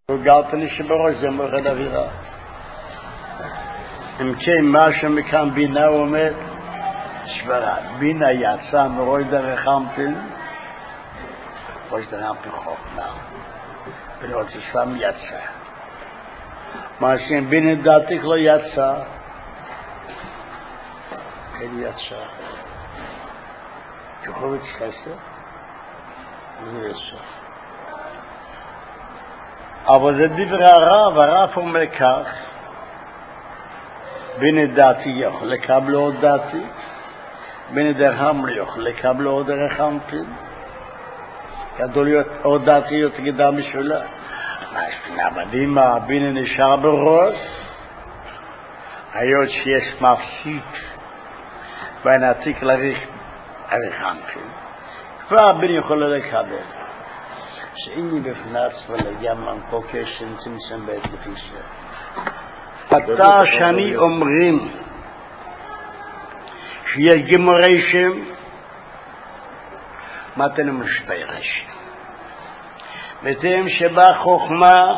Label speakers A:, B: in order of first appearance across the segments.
A: וגלתי שבראש זה מורד אווירה. אם כן, מה שמכאן בינה אומר, שברה, בינה יצא מראש דרך אנפין, ראש דרך אנפין חוכמה, ולראות ששם יצא. מה שאם בינה דעתיך לא יצא, כן יצא. כחובץ חסר, זה יצא. אבל זה דבר הרב, הרב אומר כך, בינה דעתי יכול לקבל עוד דעתי, בינה דרך אמר יכול לקבל עוד דרך אנפין, גדול עוד דעתי יותר גדול משולה. אבל בינה נשאר בראש, היות שיש מפסיק בין עתיק לריך אנפין, כבר בינה יכול לקבל. שאיני בפנץ ולגמם כל קשן צמצם בעת לפישה. אתה שאני אומרים שיש גמורי שם, מתנו משפי רשם. ותאם שבא חוכמה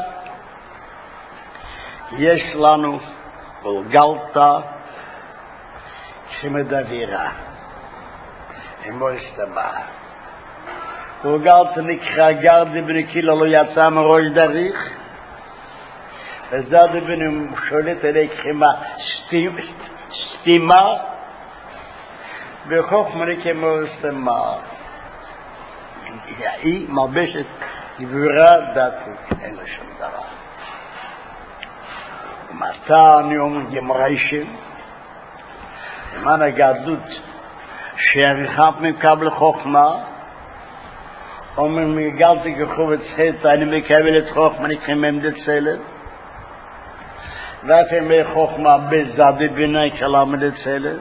A: יש לנו גולגלתה שמדבירה. אמור הסתבא. וגלת נקרא גרדי בנקילה לא יצא מראש דריך וזד בנו שולט אלי כחימה סתימה וחוכמה כמו סתימה היא מלבשת גבורה דתית אין לה שום דבר ומתה אני אומר גמריישים למען הגדלות שעריכת מקבל חוכמה אומר מגלתי כחובץ חטא, אני מקבל את חוכמה, נקראים עמדת סלב. ואף ימי חוכמה בזד בינה כלמדת סלב.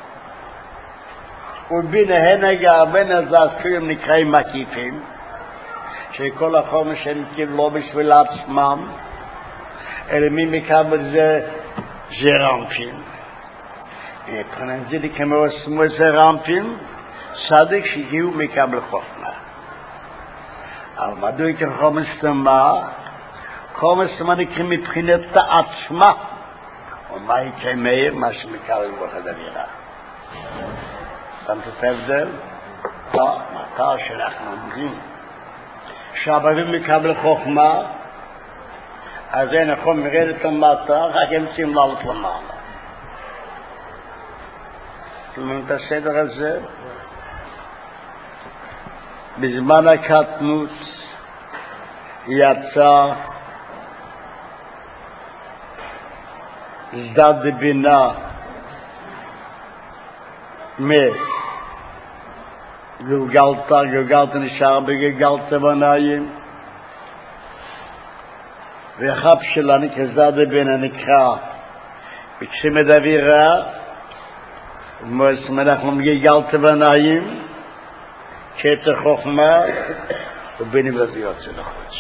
A: ובינה הנגע בין הזזקויים נקראים מקיפים, שכל החומר שהם קיבלו בשביל עצמם, אלא מי מקבל זה רמפים. מבחינת זה כמו סמו זה רמפים, צדיק שהגיעו מקבל חוכמה. אבל מדוע יקרה חומר סתמה? חומר סתמה נקרא מבחינת העצמה. ומה יקרה מהר? מה שמקבל בוחד אווירה. שמת את ההבדל? לא, מטר שאנחנו אומרים שהבבים מקבל חוכמה, אז זה נכון מרדת למטה, רק הם צריכים לעלות למעלה. כלומר את הסדר הזה, בזמן הקטנות יצא זד בינה גלגלת נשאר בגלגלת בניים והחב שלה נקרא זד בינה נקרא וכשמד אווירה אנחנו מגלגלת בניים כתר חוכמה ובינים לזיות של החוץ.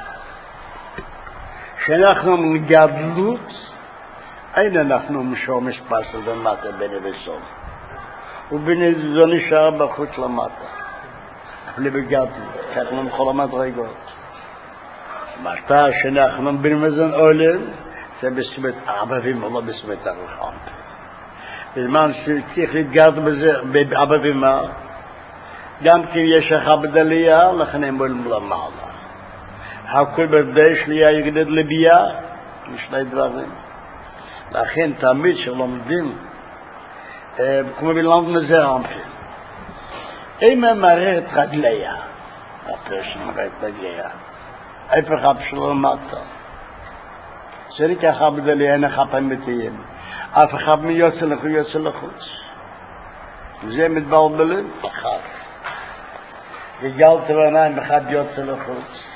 A: כשאנחנו מגדלות, אין אנחנו משומש פסל ומטה ביני וסום. וביני זו נשאר בחוץ למטה. אבל בגדלות, כי אנחנו מכל המדרגות. מטה שאנחנו בינים וזן עולם, זה בסמת אבבים ולא בסמת הרוחם. בזמן שצריך להתגרד בזה, באבבים מה? גם כי יש אחד עלייה, לכן הם באים למעלה. הכל בדי שלייה יגדד לבייה, משני דברים. לכן תמיד שלומדים, כמו בלמד מזה אנפין. אם הם מראה את רגליה, הפרש מראה את רגליה, איפה חב שלו למטה. זה רק אחד עלייה, אין אחד אמיתיים. אף אחד מיוצא לחוץ, יוצא לחוץ. זה מתבלבלים, אחד. גלגלת בעיניים אחד יוצא לחוץ.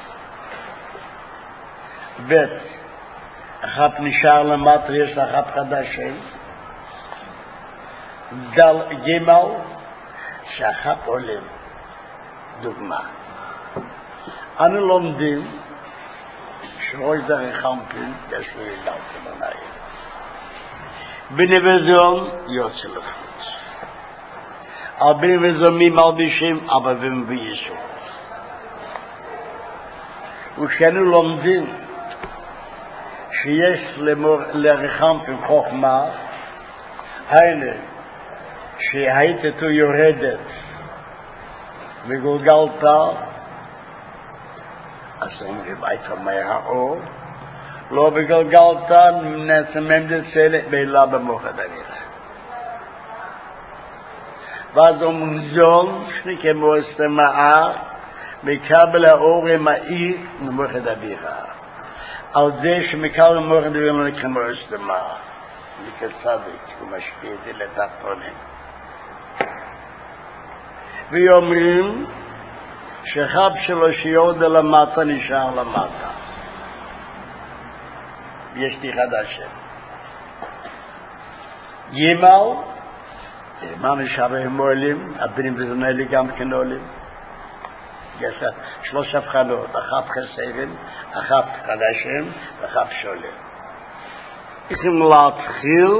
A: ב' אחד נשאר למטה, יש אחד חדשים. ג' שאחד עולים. דוגמה. אנו לומדים שראש דרך אנפין יש לו גלגלת בעיניים. בנבזון יוצא לחוץ. הרבה וזומים מלבישים אבבים וישו. וכשאנו לומדים שיש לרחמפים חוכמה, היינו שהייתתו יורדת וגולגלתה, אז אומרים הייתה מהאור, לא בגלגלתה נסממת צלת בעילה במוחד אביך. ואז אומרים זון, שני כמו הסתמאה, מקבל האור המאיר ממוחד אביך. על זה שמקבל מוחד אביך כמו הסתמאה. כצדיק, הוא משפיע את זה לתחתונים. ואומרים שחב שלו שיורד למטה נשאר למטה. יש לי חדשה. ימל, מה נשאר בהם עולים? הבנים וזנאלי גם כן עולים. יש שלוש הבחנות, אחת חסרים, אחת חדשים, ואחת שולים. צריכים להתחיל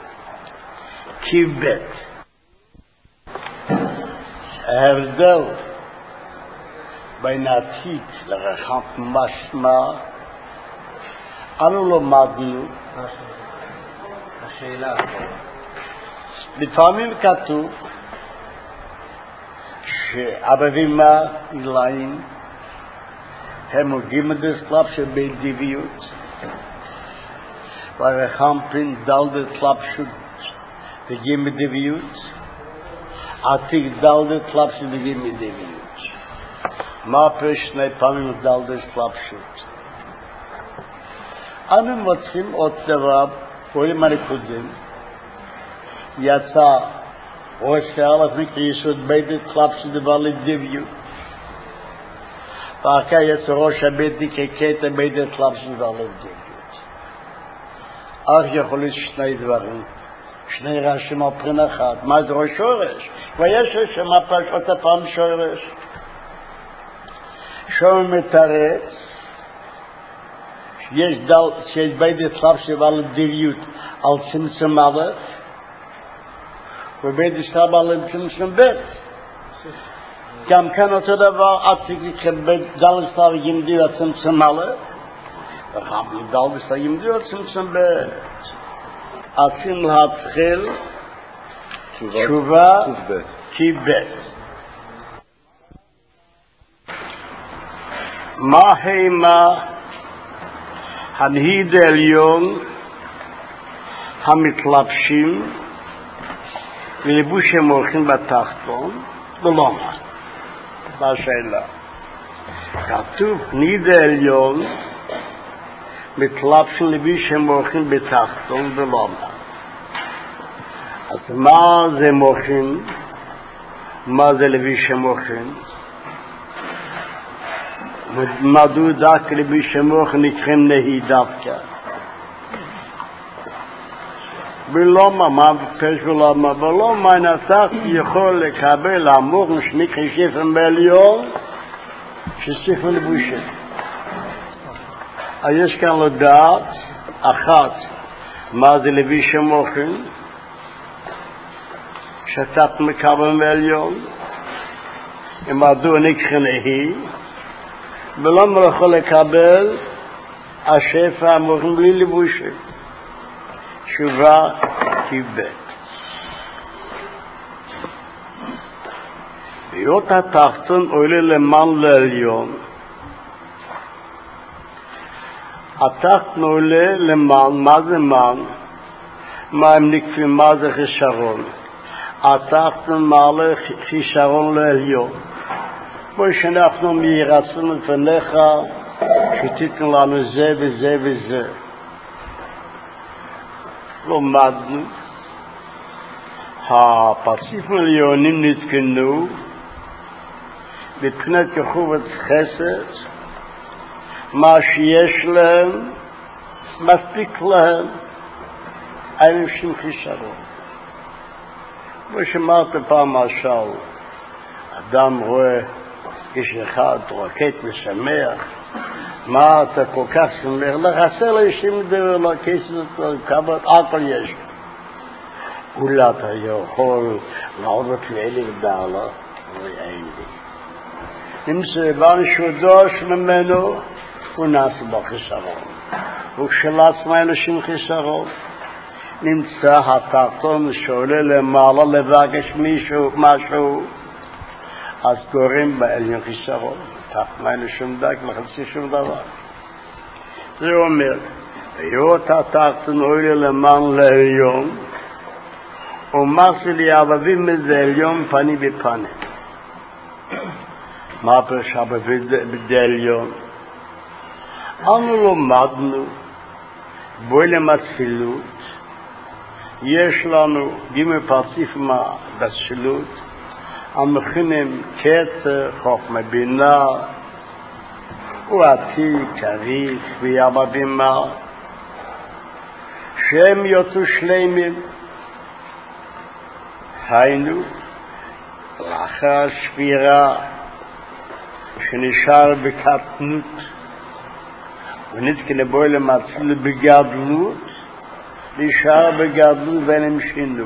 A: כבית. ההבדל בין העתיד לרחמת משמע, אנו למדנו,
B: השאלה
A: לפעמים כתוב שאבבימה איליים הם הוגים את הסלאפ של בית דיביות, והרחמפין דלדת סלאפשות וגימי דיביות, עתיק דלדת סלאפשות וגימי דיביות. מה פשני פעמים דלדת סלאפשות? אנו מוצאים עוד דבר, פועלים הנקודים, יצא עושה אלף מקרה יסוד בית סלאפשות דבר לדיביות, ואחר יצא ראש הבית כקטע בית סלאפשות דבר לדיביות. אך יכול להיות שני דברים, שני רשים על פרין אחד. מה זה ראש שורש? ויש שמה פשוט הפעם שורש. שורש מתרץ, שיש בית סלאפ שבעל דיביות על צמצום א', ובית סלאפ על צמצום ב'. גם כאן אותו דבר, עתיק כבית דל סלאפ ימדי על צמצום א', וחם ידל בסיים דיו צמצם עתים להתחיל תשובה כבית. מה הימה הנהיד העליון המתלבשים ולבוש הם הולכים בתחתון ולמה? בשאלה כתוב נהיד העליון מתלבשים לבוש שהם הולכים בתחתון ולמה. אז מה זה מוחין? מה זה לבוש שהם הולכים? מדוע דווקא לבוש שהם הולכים נקראים נהי דווקא? ולמה? מה פרש ולמה? ולמה נתת יכול לקבל המוחין שנקרא שפן בעליון שספר לבושים. אז יש כאן לדעת אחת מה זה לבוש המוחין שתת מקבל מעליון ומדוע נקרא נהי ולמה לא יכול לקבל השפע המוחין בלי לבושים. תשובה כבית. היות התחתון עולה למען לעליון, התחתון עולה למען, מה זה מען? מה הם נקפים, מה זה חישרון? התחתון מעלה חישרון לעליון. כמו שאנחנו מיירצנו לפניך, שתיתן לנו זה וזה וזה. לומדנו, הפרצופים העליונים נתקנו מבחינת כחובת חסד, מה שיש להם מספיק להם, אין שום חיסרון. כמו שאמרת פעם משל, אדם רואה איש אחד רוקד ושמח, מה אתה כל כך שמח? לחסר לאישים דבר לכסף כבוד, הכל יש. אולי אתה יכול לעבוד לאלה ודעלה, ואין לי. אם זה בא שודוש ממנו, ונעשה בו חיסרון. וכשלעצמה אנשים חיסרון, נמצא התחתון שעולה למעלה לבקש משהו, אז קוראים בעליון חיסרון. תחתון אין שום דק וחצי שום דבר. זה אומר, היות התחתון עולה למעלה לעליון, ומעשה לי אבבים מזה עליון פני בפני. מה פרשה בדליון? אנו לומדנו בוילם התפילות, יש לנו גימל פרציפמה בתפילות, המכינים קטר, חוכמה בינה, ועתיק, אריך ויבבימה, שהם יוצאו שלמים, היינו, לאחר שבירה, שנשאר בקטנות, ונתקנה בו למצל בגדלות, נשאר בגדלות ואין שינו.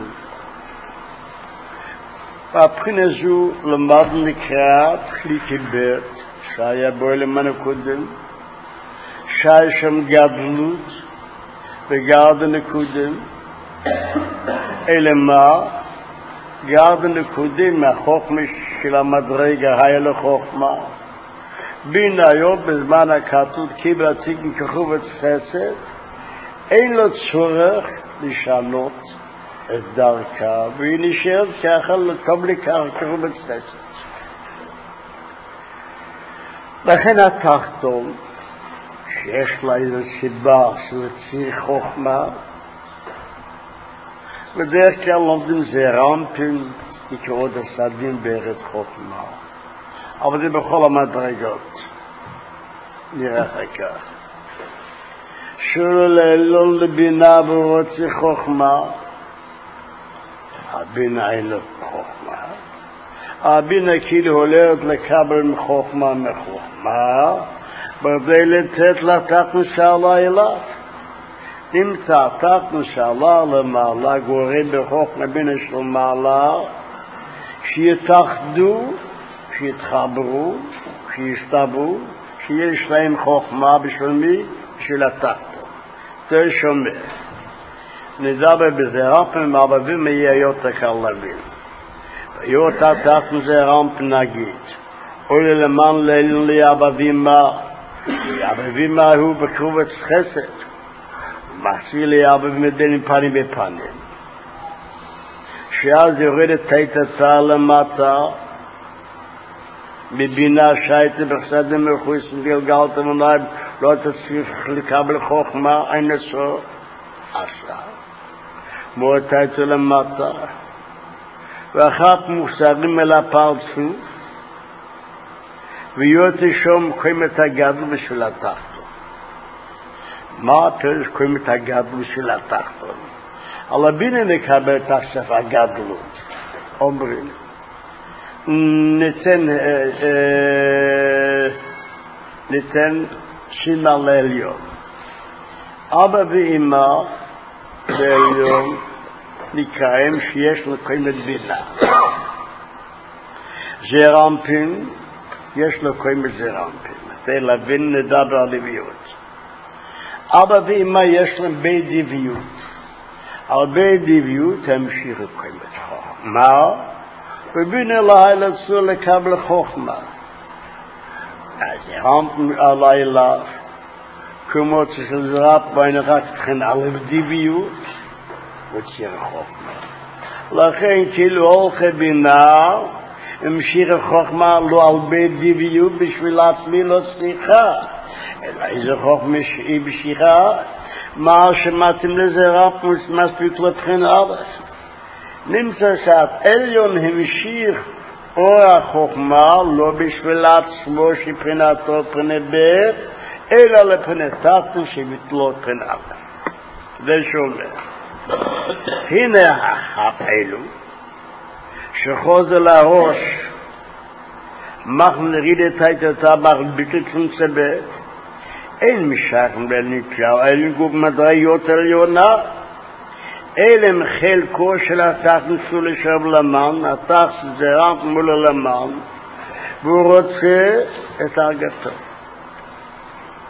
A: והבחינה זו למדנו לקראת חליקי ב' שהיה בו למנו קודם, שהיה שם גדלות וגרד נקודם, אלא מה? גרד נקודם מהחוכמה של המדרגה היה לחוכמה. בין היום בזמן הכתוב קיבל התיקון כחובת חסד, אין לו צורך לשנות את דרכה, והיא נשארת ככה לקבל כחובת חסד. לכן התחתון, שיש לה איזו סיבה של ציר חוכמה, בדרך כלל לומדים זה רמפים, יקראו את הסדים בארץ חוכמה. אבל זה בכל המדרגות. נראה כך. שולו לאלול לבינה ורוצה חוכמה. הבינה אין לו חוכמה. הבינה כאילו הולכת לקבל מחוכמה מחוכמה, בכדי לתת לה תחתנו שעלה אליו. נמצא תחתנו שעלה למעלה, גורם בחוכמה בינה של מעלה, שיתאחדו, שיתחברו, שיסתברו, שיש להם חוכמה בשביל מי? בשביל התחתון. זה שומע. נדבר בזה רמפן, אבבים יהיה יותר קל להבין. היות התחתון זה רמפן נגיד. עולה למען לעליון לי אבבימה. אבבימה הוא בקרובץ חסד. מחסיר לי אבבים דנים פנים בפנים. שאז יורדת תיתתה למטה, מבינה שהייתי בחסדים מחויסים גלגלתם עליהם, לא תצליח לקבל חוכמה, אין לצור עשה. מורתייתו למטה, ואחת מושגים אל הפרצוף, ויותי שום קוים את הגדל בשביל התחתון. מה הפרש קוים את הגדל בשביל התחתון? על הבינה נקבל את הסף הגדלות. אומרים, ניתן שינה לעליון. אבא ואמא לעליון נקראים שיש לקיים את בינה. זרמפין, יש לקיים את זרמפין. כדי להבין נדבר על דביות. אבא ואמא יש להם בית דביות. על בית דביות המשיך לקיים את חוכמה. ובינה לילה צור לקבל חוכמה. אז הרמפן הלילה, כמו שזרap בין רק תכן על דביות, וציר חוכמה. לכן כאילו הולכי בינה, המשיך חוכמה לא על בית דביות, בשביל עצמי לא צריכה. אלא איזה חוכמה שהיא בשיחה, מה שמתאים לזה רמפן, מספיק לתכן ארץ. נמצא שהעליון המשיך אור החוכמה לא בשביל עצמו שפרינתו פריני בית, אלא לפרינתנו שביטלו פריניו. זה שאומר, הנה האלו שחוזר לראש נריד את היתתה ביטל צמצבית, אין משכם לנקלע, אין גוב מדעיות עליונה, אלם חלקו של התחתון שהוא לשב למן, התחתון זה רמפ מול למן, והוא רוצה את הרגתו.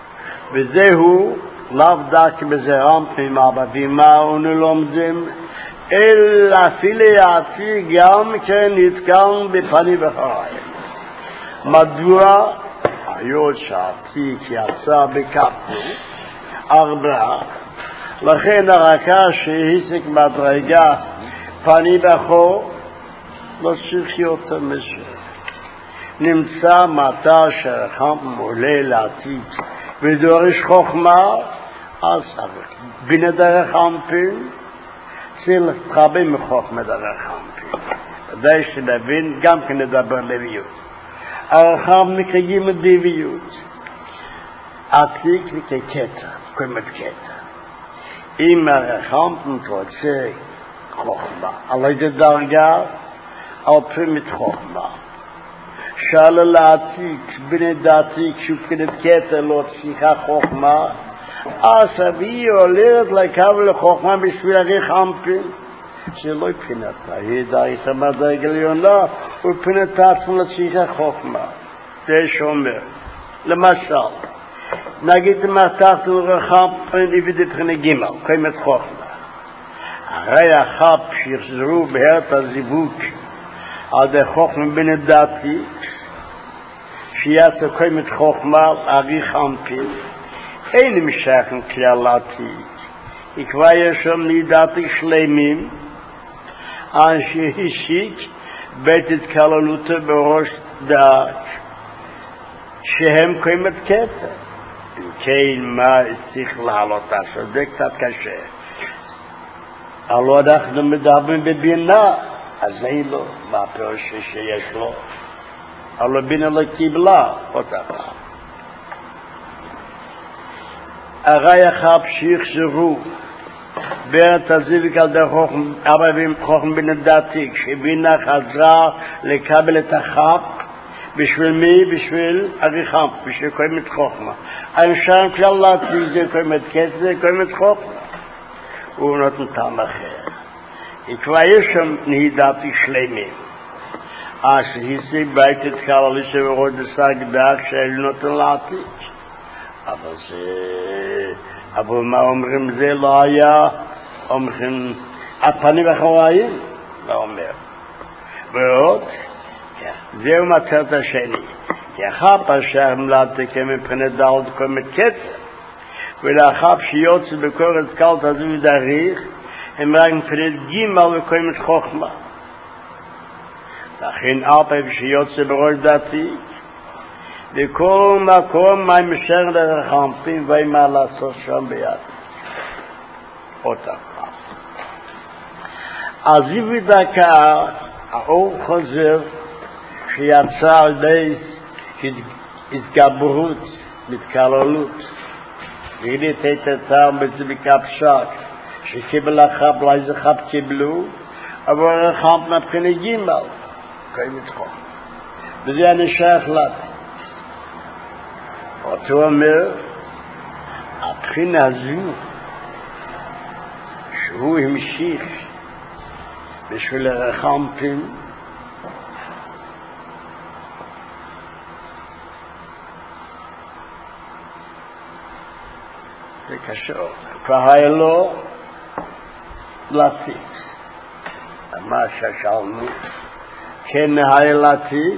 A: וזהו לאו דווקא בזרם פנימה, בבימה ונלומדים, אלא אפילו יעתי גם כן נתקל בפנים וחיים. מדוע? היות שהעתיק יצא בקפו, 4, לכן הרקע שהסיק מדרגה פנים וחור, לא צריך יותר מזה. נמצא מטה שרחם עולה לעתיק ודורש חוכמה, אז בינה דרך אנפין, צריך להתחבא מחוכמה דרך אנפין. ודאי שנבין גם כן לדבר לביאות. הרחם מקיים את דביות. עתיק כקטע, קומת קטע. אם הרחם רוצה חוכמה, על איזה דרגה, על פרימית חוכמה. שאלה לעתיק, בני דעתיק, שופכת קטע, לא צריכה חוכמה, אז אבי הולכת לקבל לחוכמה בשביל עריך אנפין, שלא פינתה, היא דעת המדרגה עליונה, ופינתה עצמו לצריכה חוכמה. זה שאומר, למשל, נגיד מתחת לרחם איבד בחינה ג' קיימת חוכמה. הרי החב שיחזרו בהרת הזיווג על די חוכמה בני דעתיק, שיעשה קיימת חוכמה עריך אנפין, אין משכן כלל עתיק. כבר יש שם נידעתי שלמים, אנשי השיק בית התקללותו בראש דעת, שהם קיימת קטע. אם כן, מה צריך לעלות? זה קצת קשה. הלא אנחנו מדברים בבינה, אז זה לא, מה הפירוש שיש לו? הלא בינה לא קיבלה אותה פעם. הרי החב שיחזרו בעת הזיווג על דרך חוכם בן דעתיק, שבינה חזרה לקבל את החב, בשביל מי? בשביל עריכם, בשביל קיימת חוכמה. אנשם כלל לעתיק זה קיימת קטע, זה קיימת חוכמה. הוא נותן טעם אחר. כבר יש שם נהידעתי שלמים. אז השיג בית את כללישה ורוד השג דרך שאלה נותן לעתיק. אבל מה אומרים? זה לא היה, אומרים, הפנים אחוריים? לא אומר. ועוד, זהו מצאת השני. יחד פשר מלעתיקה מבחינת דלת קומת קצר, ולאחר שיוצא בקורת קלט הזו ודריך, הם רק מבחינת גימל וקומת חוכמה. לכן אף שיוצא בראש דעתיק, בכל מקום מה משך דרך אנפין ומה לעשות שם ביד. אותה פעם. אז אם דקה, האור חוזר שיצא על די התגברות, מתקללות, והילית את הטעם בצביקה פשק, שקיבל החב, לא איזה חב קיבלו, אבל החב מבחינה גימל, קיימת חום. וזה אני שייך לתי. אותו אומר, הבחינה הזו, שהוא המשיך בשביל הרחמפין, זה קשור. כבר היה לו לעתיק. מה ששאלנו, כן היה לעתיק,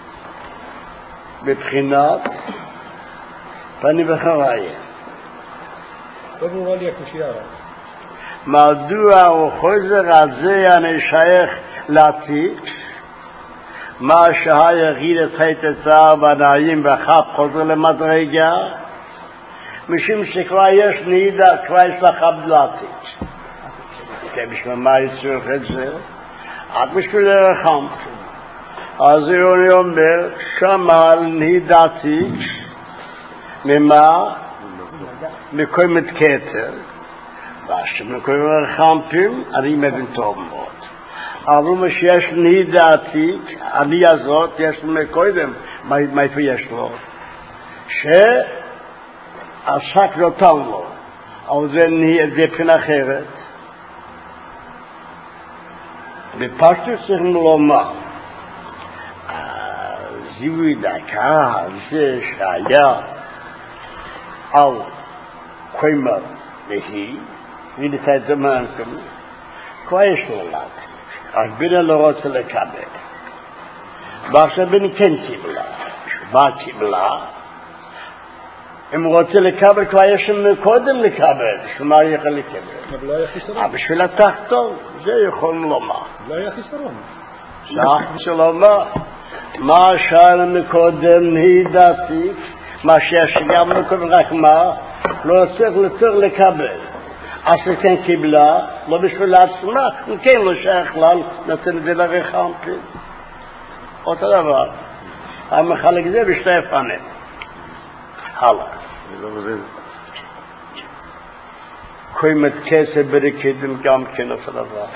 A: בבחינת פנים וחריים.
B: לא ברורה לי הקושייה.
A: מדוע הוא חוזר הזה אני שייך לעתיק, מה שהיחיד את היתצר בנעים וחב חוזר למדרגה, משום שכבר יש נהידה, כבר יש לחב לעתיק. כן, בשביל מה יצריך את זה? רק בשביל הרחם. אז הוא אומר, שמה נהידתי, ממה? מקומת כתר, ושמקומת הרחמפים, אני מבין טוב מאוד. אבל מה שיש נהידתי, אני הזאת, יש לו מקודם, מאיפה יש לו? שעסק נותן לו, אבל זה בחינה אחרת. בפשטות צריכים לומר, זיהוי דקה הזה שהיה על קוימר והיא, ונתת זמן כמו, כבר יש לו לד. אז בינה לא רוצה לקבל. ועכשיו בינה כן קיבלה. מה קיבלה? אם הוא רוצה לקבל, כבר יש שם קודם לקבל. שמה יכול לקבל?
B: אבל לא היה חיסרון.
A: בשביל התחתון, זה יכולנו לומר.
B: לא היה חיסרון.
A: שלום, מה שאלנו קודם הידעתי, מה ששגרנו קודם רק מה, לא צריך לקבל. אז כן קיבלה, לא בשביל עצמה, כן לא שייך לה, נתן את זה לרחמתי. אותו דבר. המחלק זה בשתי פנים. הלאה. קוימת כסף ברקידים גם כן אותו דבר.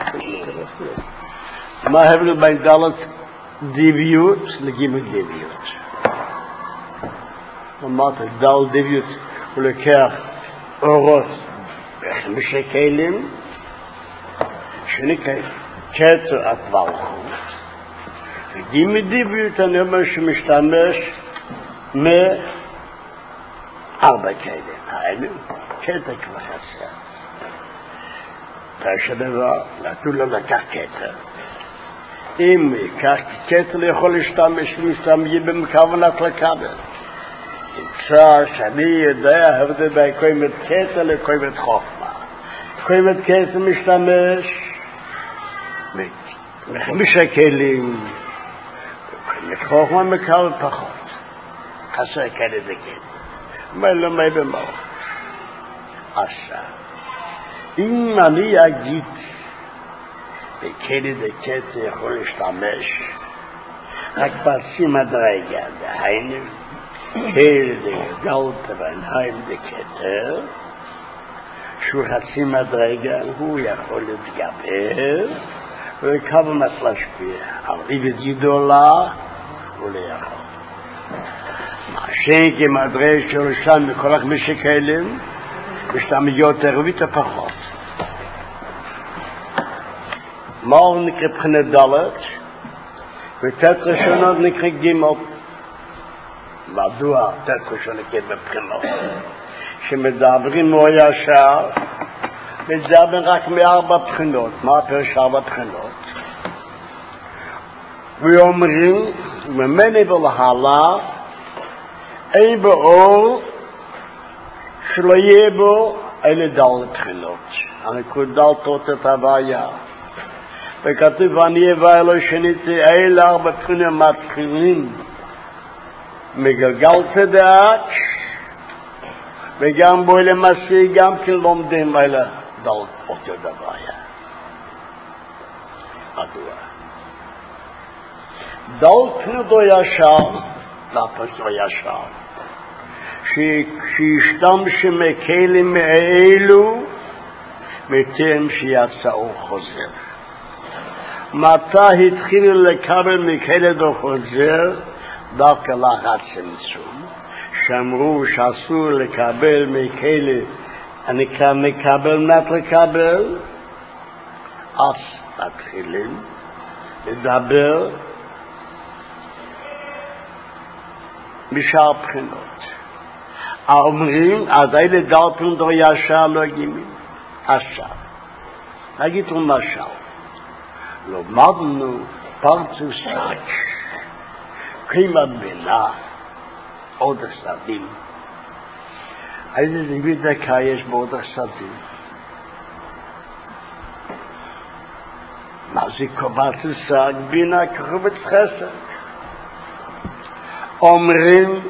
A: מה הבנו בין דלת דיביות לגימל דיביות? אמרת, דל דיביות הוא לקח אורות וחמישה כלים שנקרא קצר התבלחות וגימל דיביות אני אומר שמשתמש מארבע כלים האלו קטע כבר חסר דבר נתנו לו לקח קטע אם ייקח קטע יכול להשתמש במכוונת לקבל אפשר שאני יודע הבדל בין קוימת קטע לקוימת חוכמה קוימת קטע משתמש בחמישה כלים קוימת חוכמה מקבל פחות חסר כאלה זה כן מה לא מה במוח עכשיו אם אני אגיד בכאלה זה קטע יכול להשתמש רק פרסים הדרגה דהיינו כאלה זה גלת ועיניים זה קטע שהוא חצי מדרגה הוא יכול להתגבר וכמה להשפיע אבל איבד גדולה הוא לא יכול שאין כמדרש של שם מכל החמישה כלים ושתם יותר ופחות מהו נקרא בחינת דלת ותת ראשונות נקרא גימל מדוע תת ראשונות נקרא בבחינות שמדברים הוא ישר מדברים רק מארבע בחינות מה פרש ארבע בחינות ואומרים ממני ולהלה אין באור שלא יהיה בו אלה דל בחינות הנקודות את הבעיה וכתוב אני אבא אלוהי שניתי אלה ארבע בחינות מתחילים מגלגל צדק וגם בו אלה מסי גם כן לומדים אלה דל אותו הבעיה מדוע דל בחינות הוא ישר לפסו ישר שישתמשו מכלים מאלו מתאים שיצאו חוזר מתי התחילו לקבל מכלד או חוזר דווקא לאחת צמצום שאמרו שאסור לקבל מכלד הנקרא מקבל נת לקבל אז מתחילים לדבר משאר בחינות אומרים אז אלה דלתים דו ישר לא גימים עכשיו נגיד למשל למדנו פרצוף סק כמעט בינה עוד הסדים איזה זווית דקה יש בעוד הסדים מה זה פרצוף סק בינה כחובץ חסד אומרים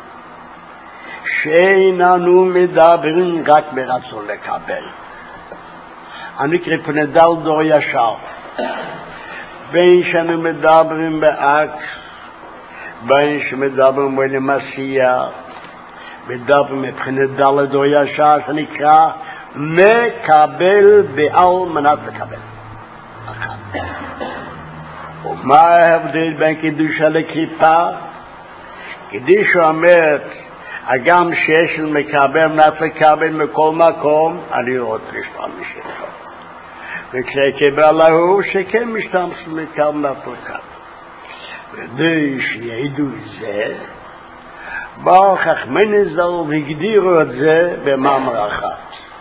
A: שאיננו מדברים רק ברצון לקבל אני קרא פני דל דור ישר בין שאנו מדברים באקט בין שמדברים בלמסייה מדברים מבחינת דל דור ישר שנקרא מקבל בעל מנת לקבל ומה ההבדל בין קידושה לקריפה קידוש אומרת הגם שיש מקבל מנת לקבל מכל מקום אני רוצה להשתמש איתו וכשקבל הוא שכן משתמש לקבל מנת לקבל כדי שיעידו את זה באו חכמי ז"ל והגדירו את זה במאמר אחד.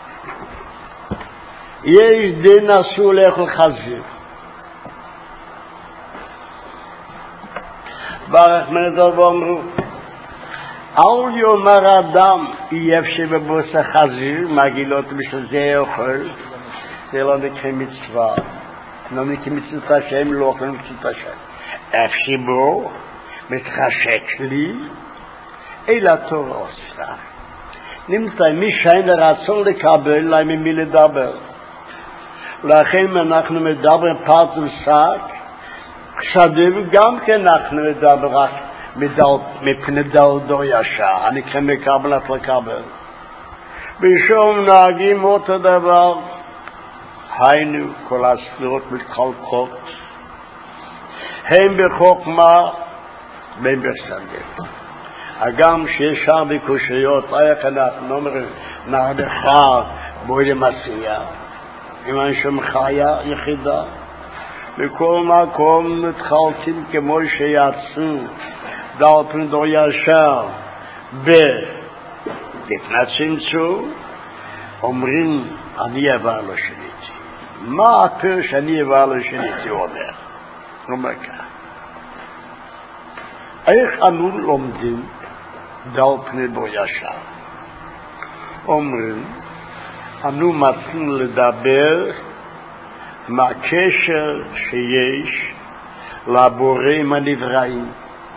A: יש דין אסור לאכול חזיר. באו חכמי ז"ל ואמרו, אל יאמר אדם אייף שבבשר חזיר, מגילות בשביל זה אוכל, זה לא נקרא מצווה. לא נקרא מצוות השם, לא אוכל מצוות השם. אף שבו מתחשק לי, אלא תורה עושה. נמצא מי שאין רצון לקבל, לא ממי לדבר. לכן אנחנו מדברים פרט ושק, כשדים גם כן אנחנו מדבר רק מפני דור ישר, הנקרא מקבל את לקבל. בשום נהגים אותו דבר, היינו כל הסדרות מתחלקות, הם בחוכמה והם בסדר. הגם שיש הרבה קושיות, איך אנחנו אומרים, נעדך בואי למסיע, אם אין שום חיה יחידה, בכל מקום מתחלקים כמו שיצאו, דל פני דור ישר, לפני צמצום, אומרים, אני עבר לו שניתי. מה הפרש שאני עבר לו שניתי אומר? אומר כך. איך אנו לומדים דל פני דור ישר? אומרים, אנו מתחילים לדבר מהקשר שיש לבוראים הנבראים.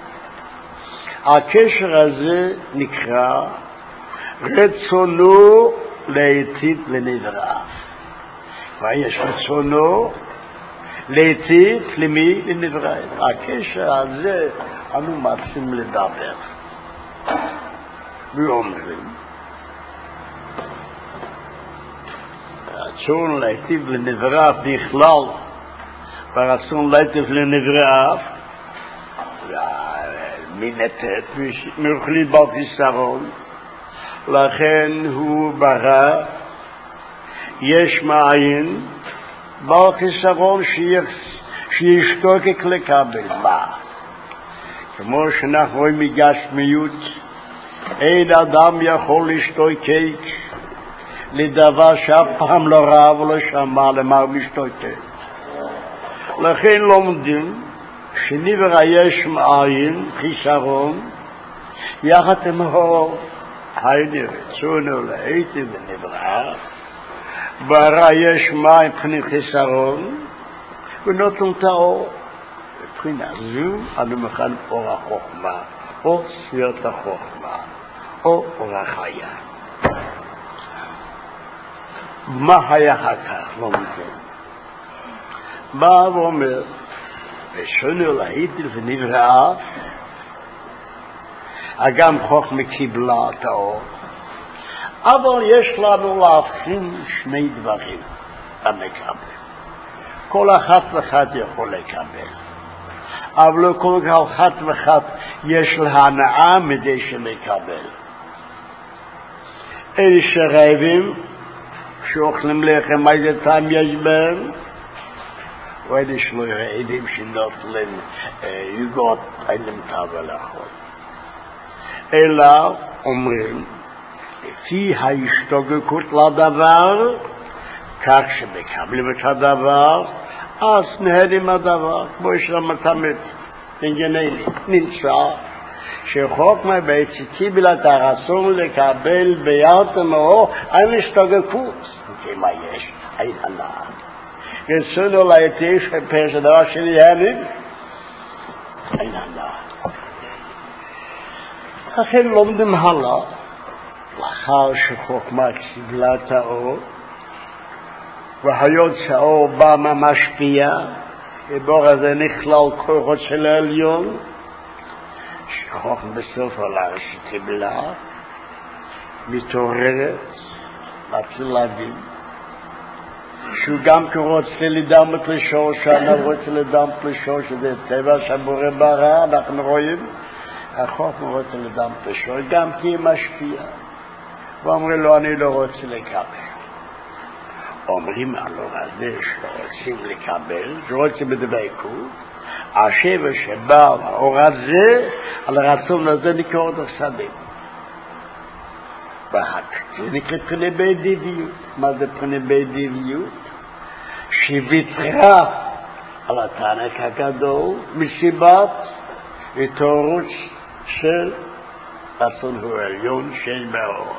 A: הקשר הזה נקרא רצונו להיטיב לנבראיו. ויש רצונו להיטיב למי? לנבראיו. הקשר הזה אנו מתחילים לדבר. ואומרים, רצון להיטיב לנבראיו בכלל, ורצון להיטיב לנבראיו, מנתת, מרחלית בל חיסרון, לכן הוא ברא יש מאין בל חיסרון שישתוקק לקבל. מה? כמו שאנחנו רואים מגשמיות, אין אדם יכול להשתוקק לדבר שאף פעם לא ראה ולא שמע למה הוא משתוקק. לכן לומדים שנברא יש מאין חיסרון יחד עם האור. היינו רצונו להיטיב לנברא, ברא יש מאין מבחינת חיסרון ונותן את האור. מבחינה זו אנו מכנים אור החוכמה, או ספירת החוכמה, או אור החיה. מה היה כך? לא מבין. בא ואומר, רצונו להיטיב לנברא, גם חוכמה קיבלה את האור, אבל יש לנו להבחין שני דברים המקבל. כל אחת ואחת יכול לקבל, אבל לא כל אחת ואחת יש לה הנאה מדי שמקבל. אלה שרעבים שאוכלים לחם, איזה טעם יש בהם? ואלה שלא רעבים שנוטלים יוגות, אין להם טעם לאכול. אלא אומרים, לפי ההשתוקקות לדבר, כך שמקבלים את הדבר, אז נהנים הדבר, כמו שלמתמת ענייני נמצא, שחוכמה בעצם קיבלה את הרצון לקבל ביד המאור, אין השתוקקות. מה יש? אין הנאה. רצונו להיטיב שפרש הדבר שלי הנים, אין הנאה. לכן לומדים הלאה, לאחר שחוכמה קיבלה את האור, והיות שהאור בא מהמשפיע, הבור הזה נכלל כוחות של העליון, שחוכמה בסוף העולם שקיבלה, מתעוררת, מתחיל להבין, שהוא גם רוצה לדמת לשור, שאנחנו רוצים לדמת לשור, שזה טבע שהבורא ברא, אנחנו רואים, החוכמה רוצה לדמת לשור, גם כי היא משפיעה. ואומרים לו, אני לא רוצה לקבל. אומרים על הזה שרוצים לקבל, שרוצים בדבקות, השבר שבא האור הזה, על הרצון הזה נקרא עוד חסדים. זה נקרא פני בידידיות. מה זה פני בידידיות? שוויתרה על התענק הגדול מסיבת התעוררות של רצון הוא עליון שיש באור.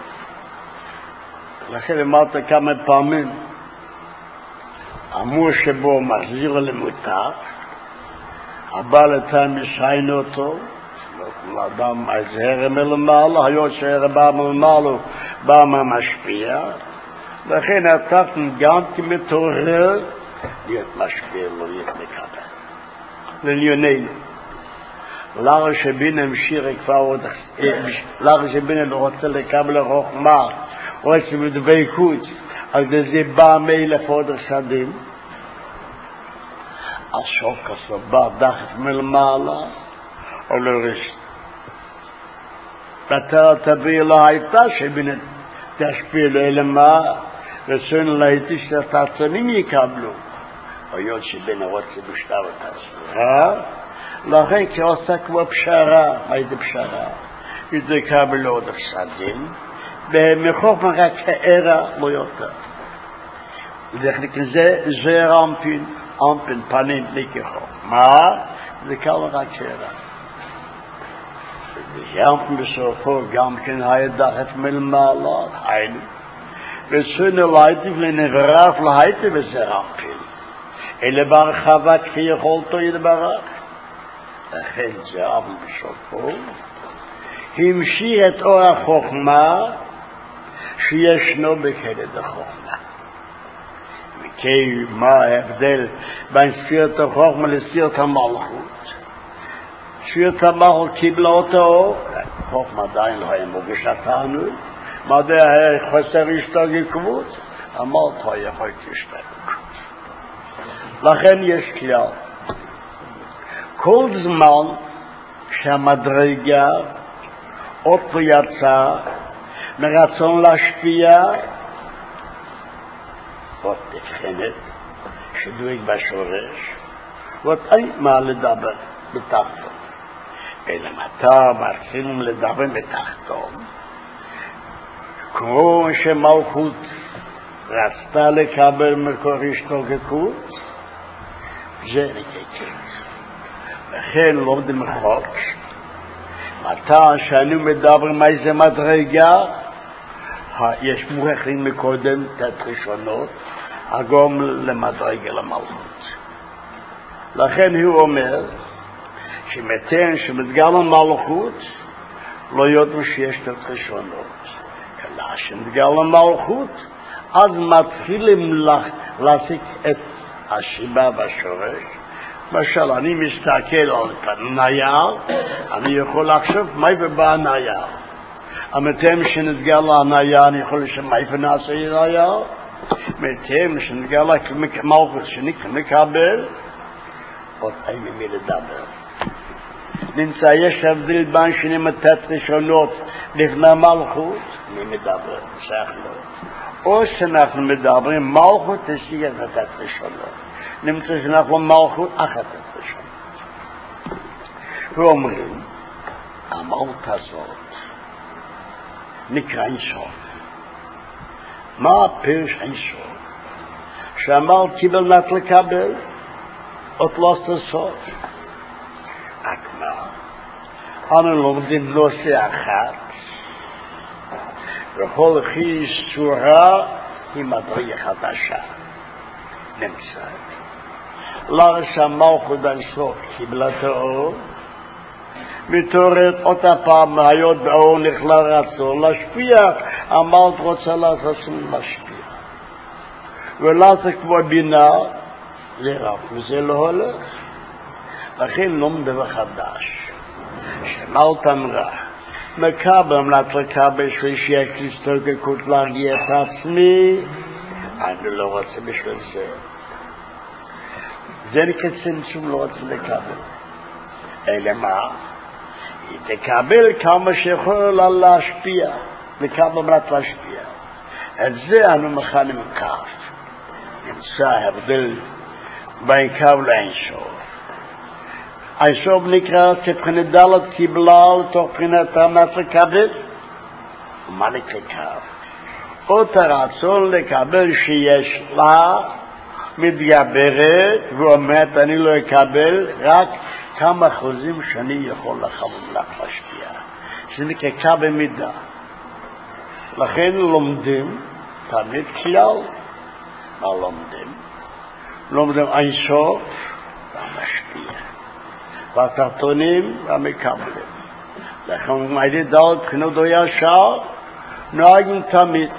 A: לכן אמרת כמה פעמים, אמור שבו מחזיר למותר, הבעל הטעם ישעין אותו, לא אדם הזהר מלמעלה, היות שהרע בא מלמעלה, בא מהמשפיע, לכן התחתן גם כמתעורר, להיות משפיע, לא להיות מקבל. לענייננו. לאחר שבינה המשיך כבר עוד, לאחר שבינה לא רוצה לקבל חוכמה, רוצה בדבקות, אז זה בא מאלף עוד חסדים, אז שוק הסבא דחף מלמעלה, או לרשת. בתר תביא לה הייתה שבינה תשפיע לו אלמה, רצון להייתי שהתעצונים יקבלו, היות שבינה רוצה בשטר התעצונים. לכן כי עושה כמו פשרה, מה זה פשרה? זה קבל עוד חסדים, ומחוף רק הערה לא יותר. זה אמפין פנים לכחוף. מה? זה קבל רק הערה. אמפין בסופו גם כן הידחת מלמעלה, היינו. וסונו להייתי ולנברף להייתי וזה אמפין. אלה ברחבה כפי יכולתו ידברך. לכן זה אמפין בסופו. המשיך את אור החוכמה שישנו בכלד החוכמה. וכי מה ההבדל בין ספירת החוכמה לספירת המלכות? ספירת המלכות קיבלה אותו, החוכמה עדיין לא היה מורגש אותנו, מדע היה חסר השתגעות, המלכות היה יכול להשתגעות. לכן יש כלל. כל זמן שהמדרגה אותו יצא מרצון להשפיע, עוד תבחנת, שדואג בשורש, ועוד אין מה לדבר בתחתון. אלא מתי מתחילים לדבר בתחתון, כמו שמלכות רצתה לקבל מקור השתוקקות, זה נקקת. וכן לומדים חוק, מתי שאני מדבר מאיזה מדרגה, יש מוכחים מקודם תת ראשונות, הגום למדרגה למלכות. לכן הוא אומר, שמתן שמתגל למלכות, לא יודעים שיש תת ראשונות. אלא שמתגל למלכות, אז מתחילים להסיק את השיבה בשורש. למשל, אני מסתכל על נייר, אני יכול לחשוב מאיפה בא הנייר. המתאם שנתגל לנייר, אני יכול לשאול מאיפה נעשה נייר. מתאם שנתגל למלכות שנקבל, עוד אין ממי לדבר. נמצא, יש הבדל בין שני מתת ראשונות לפני מלכות, מי מדבר, שחלות. או שאנחנו מדברים, מלכות תשיג את מתת ראשונות. נמצא שאנחנו מלכות אחת את ראשונות. ואומרים, המהות הזאת נקרא אינסוף. מה הפירוש אינסוף? שאמר קיבל נת לקבל, עוד לא סוף. רק מה? אנו לומדים נושא אחת, וכל חיש צורה היא מדרגה חדשה. נמצא. לרש המלכות אינסוף קיבלה את האור, מתעוררת אותה פעם מהיות באור נכלה רצון להשפיע, המלכות רוצה לעשות משפיע. ולעשות כמו בינה, זה רק וזה לא הולך. לכן לומד דבר חדש, שמלכות אמרה, מקבל נת לקבל שיהיה כהשתוקקות להרגיע את עצמי, אני לא רוצה בשביל זה. זה נקרא צמצום, לא רוצה לקבל. אלא מה? היא תקבל כמה שיכולה להשפיע, וכמה מנת להשפיע. את זה אנו מכנים כף. נמצא הבדל בין כף לאינסוף. היסוב נקרא שבחינת דלת קיבלה לתוך בחינת המס לקבל. ומה נקרא? אותה רצון לקבל שיש לה מתגברת, ואומרת אני לא אקבל רק כמה אחוזים שאני יכול להשפיע. שזה נקרא במידה. לכן לומדים תמיד כלל. מה לומדים? לומדים אינסוף והמשפיע. והתחתונים והמקבלים. לכן מעידי דל בחינות או ישר נוהגים תמיד.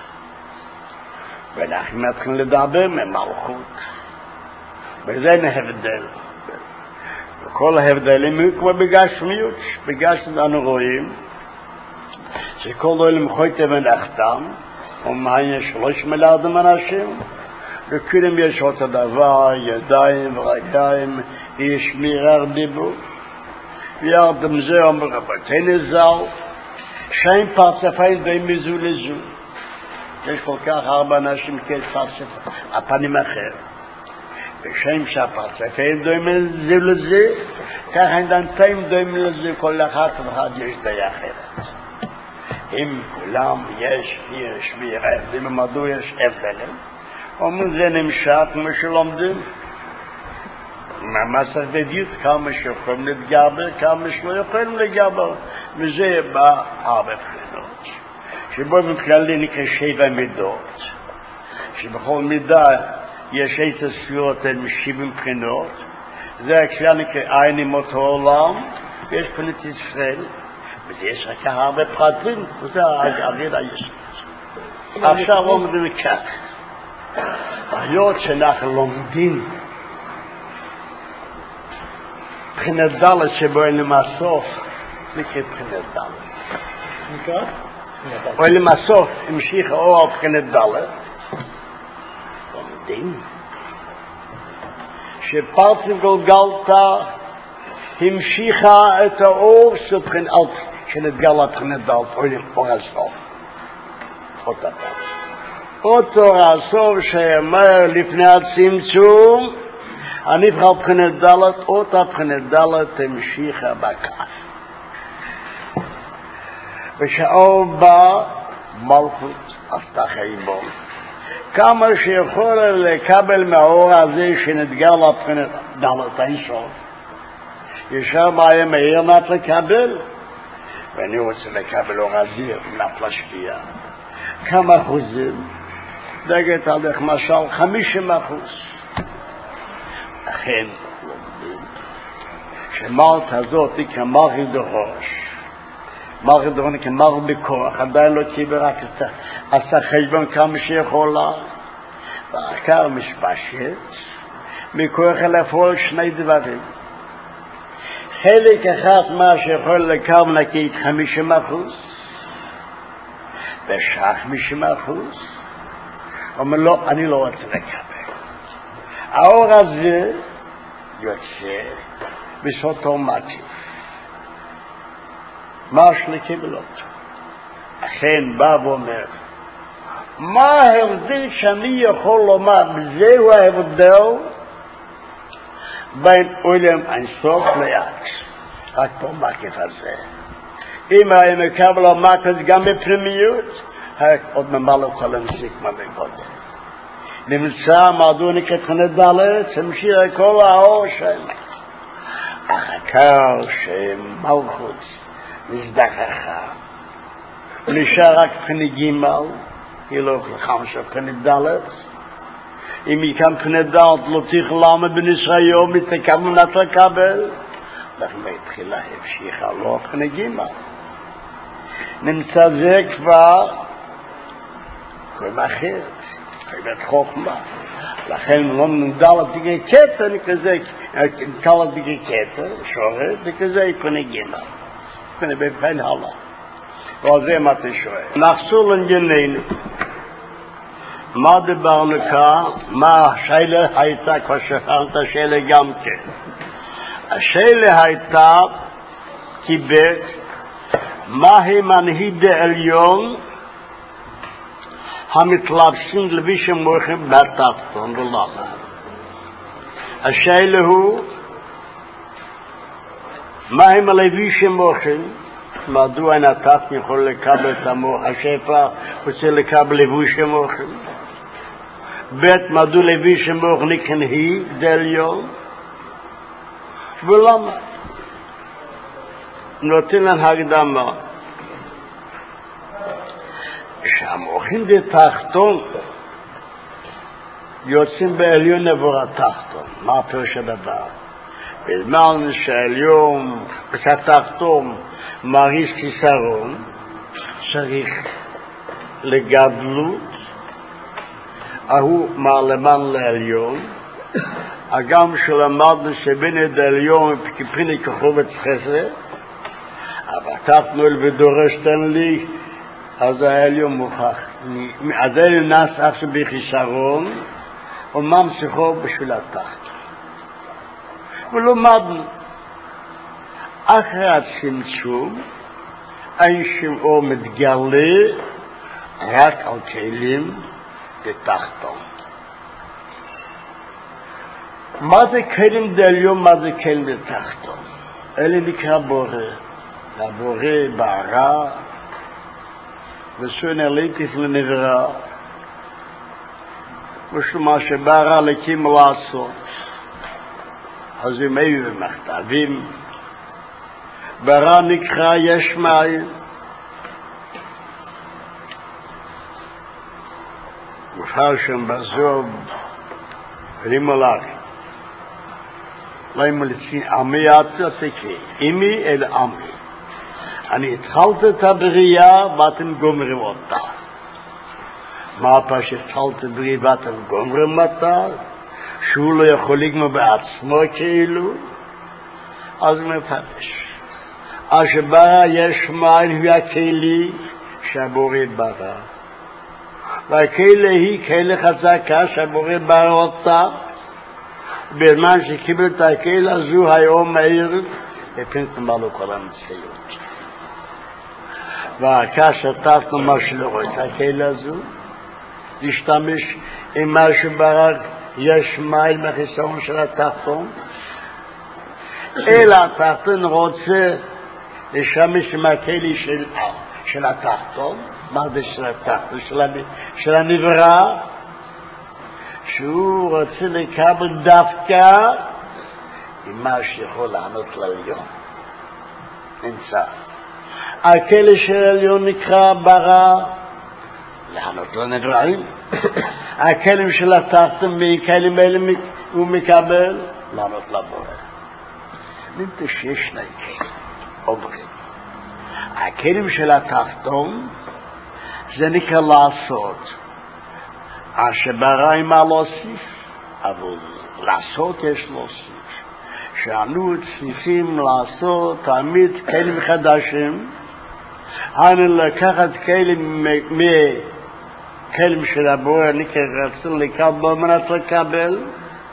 A: ואנחנו מתחילים לדבר ממלכות. וזה ההבדל. וכל ההבדלים הם כמו בגשמיות. בגשמיות אנו רואים שכל עולם חוטא ונחתם, ומעניין 3 מיליארד אנשים, וכולם יש אותו דבר, ידיים ורגליים, יש מירר דיבור, וירדם זה אומר רבותינו ז"ל, שאין פרצופים די מזו לזו. יש כל כך הרבה אנשים כאלה פרצופים, הפנים אחר. ושם שהפרצופים די מזו לזה, כך הדנתיים די מזו לזה, כל אחת ואחד יש די אחרת. אם כולם יש מירר הבדלים, מדוע יש הבדלים? אומרים זה נמשך כמו שלומדים. מהמסך בדיוק כמה שיכולים להתגבר, כמה שלא יכולים להתגבר. וזה בא הרבה בחינות. שבאופן כללי נקרא 7 מידות. שבכל מידה יש 10 ספירות עם 70 בחינות. זה הכלל נקרא עין עם אותו עולם. ויש בחינת ישראל. ויש רק הרבה פרטים. וזה אוויר היסוד. עכשיו אומרים כך. היות שאנחנו לומדים בחינת דלת שבו אין למסוף, נקרא בחינת דלת.
B: נקרא?
A: או אין למסוף, המשיך האור על בחינת דלת. לומדים שפרצים גולגלתה המשיכה את האור שנתגלה בחינת דלת, או הסוף. אותה פעם. אותו הסוף שאומר לפני הצמצום, הנבחר בחינת דלת, אותה בחינת דלת המשיכה בכף. ושאור בא מלכות עשתה חייבון. כמה שיכול לקבל מהאור הזה שנתגלה בחינת דלת אינסוף. ישר בעיה מהיר נת לקבל, ואני רוצה לקבל אור הזה נת להשפיע. כמה אחוזים? דגת על דרך משל 50%. אכן, שמלת הזאת היא כמלכת דרוש. מלכת דרוש היא כמלכת בכוח. עדיין לא קיבל רק עשה חשבון כמה שיכולה. והעיקר משפשת. מכוח לפעול 2 דברים. חלק אחד מה שיכול לקבל נקית 50%. ושאר 50%. אומר לו, אני לא רוצה לקבל. האור הזה יוצא בסוטומטי. מה שקיבל אותו? אכן בא ואומר, מה ההבדל שאני יכול לומר? זהו ההבדל בין עולם אינסוף ליד. רק פה מקף הזה. אם היה מקבל המקף גם בפנימיות, עוד ממלא כל המסיק מהמקודם. נמצא מדוע נקרא בחינת דלת, שמשיך כל האור שלהם. אחר שמלכות נזדכחה, ונשאר רק בחינת ג', היא לא יכולה של בחינת דלת. אם היא כאן בחינת דלת, לא תכלמה בניסיון, מתקבל נת לקבל. לכן בתחילה המשיכה לא בחינת ג'. נמצא זה כבר קוראים אחרת, קוראים את חוכמה. לכן לא נדל דגי קטע, כזה, קל דגי קטע, שורת, וכזה יקוני גינה. יקוני בפן הלאה. ועל זה מה אתה שואל. נחסו לנגננו. מה דיברנו כאן? מה השאלה הייתה, כבר שפרת השאלה גם כן. השאלה הייתה, קיבט, מהי מנהיג העליון המתלבשים לבישם מורחים בתחתון ולמה? השאלה הוא מה הם הלבישים מוכן? מדוע אין התחתן יכול לקבל את המוח השפע, רוצה לקבל לבישים מוכן? בית מדוע לבישים מוכן נקן היא דליון? ולמה? נותן להם הקדמה. שהמוחים בתחתון יוצאים בעליון עבור התחתון. מה הפירוש הדבר? בזמן שהעליון בתחתון מריס כיסרון, צריך לגדלות, ההוא מעלמן לעליון, הגם שלמדנו שבין את העליון כפריני כחובץ חסר, אבל תתנו אל ודורש תן לי, אז העליון מוכח. אז העליון נס עכשיו בחיסרון, וממשיכו בשביל התחת. ולמדנו, אחרי הצמצום, אין שמעו מתגלה רק על כלים בתחתון. מה זה כלים דליון, מה זה כלים בתחתון? אלה נקרא בורא. הבורא בערה, וסון אליטיס לנברא, ושמה שבערה לקים לעשות. אז הם היו במכתבים, ברא נקרא יש מאין. מופר שם בזוב, רימולך. לא ימלצין עמי עצתקי, עמי אל עמי. אני התחלת את הבריאה ואתם גומרים אותה. מה פשוט התחלת בריאה ואתם גומרים אותה? שהוא לא יכול לגמור בעצמו כאילו? אז מפרש. השברא יש מאין הוא הכלי שהבורא ברא. והכלי היא כלי חזקה שהבורא ברא אותה. בזמן שקיבל את הכלי הזו היום מהיר, הפינתם לו כל המציאות. והכאשר תפנו מה שלא רואה את הכלי הזו, להשתמש עם מה שברא יש מאין בחיסרון של התחתון, אלא התחתון רוצה לשמש עם הכלי של התחתון. מה זה של התחתון? של הנברא, שהוא רוצה לקבל דווקא עם מה שיכול לענות לעליון. נמצא. הכלי של העליון נקרא ברא, לענות לנבראים. הכלים של התחתון מכלים האלה הוא מקבל, לענות לבורא. נמצא שיש שני כלים. אומרים, הכלים של התחתון זה נקרא לעשות. השברא עם להוסיף, אבל לעשות יש להוסיף. שאנו צריכים לעשות תמיד כלים חדשים. אנו לקחת כלים מכלים של הבורא נקרא רצון לקבל מנת לקבל,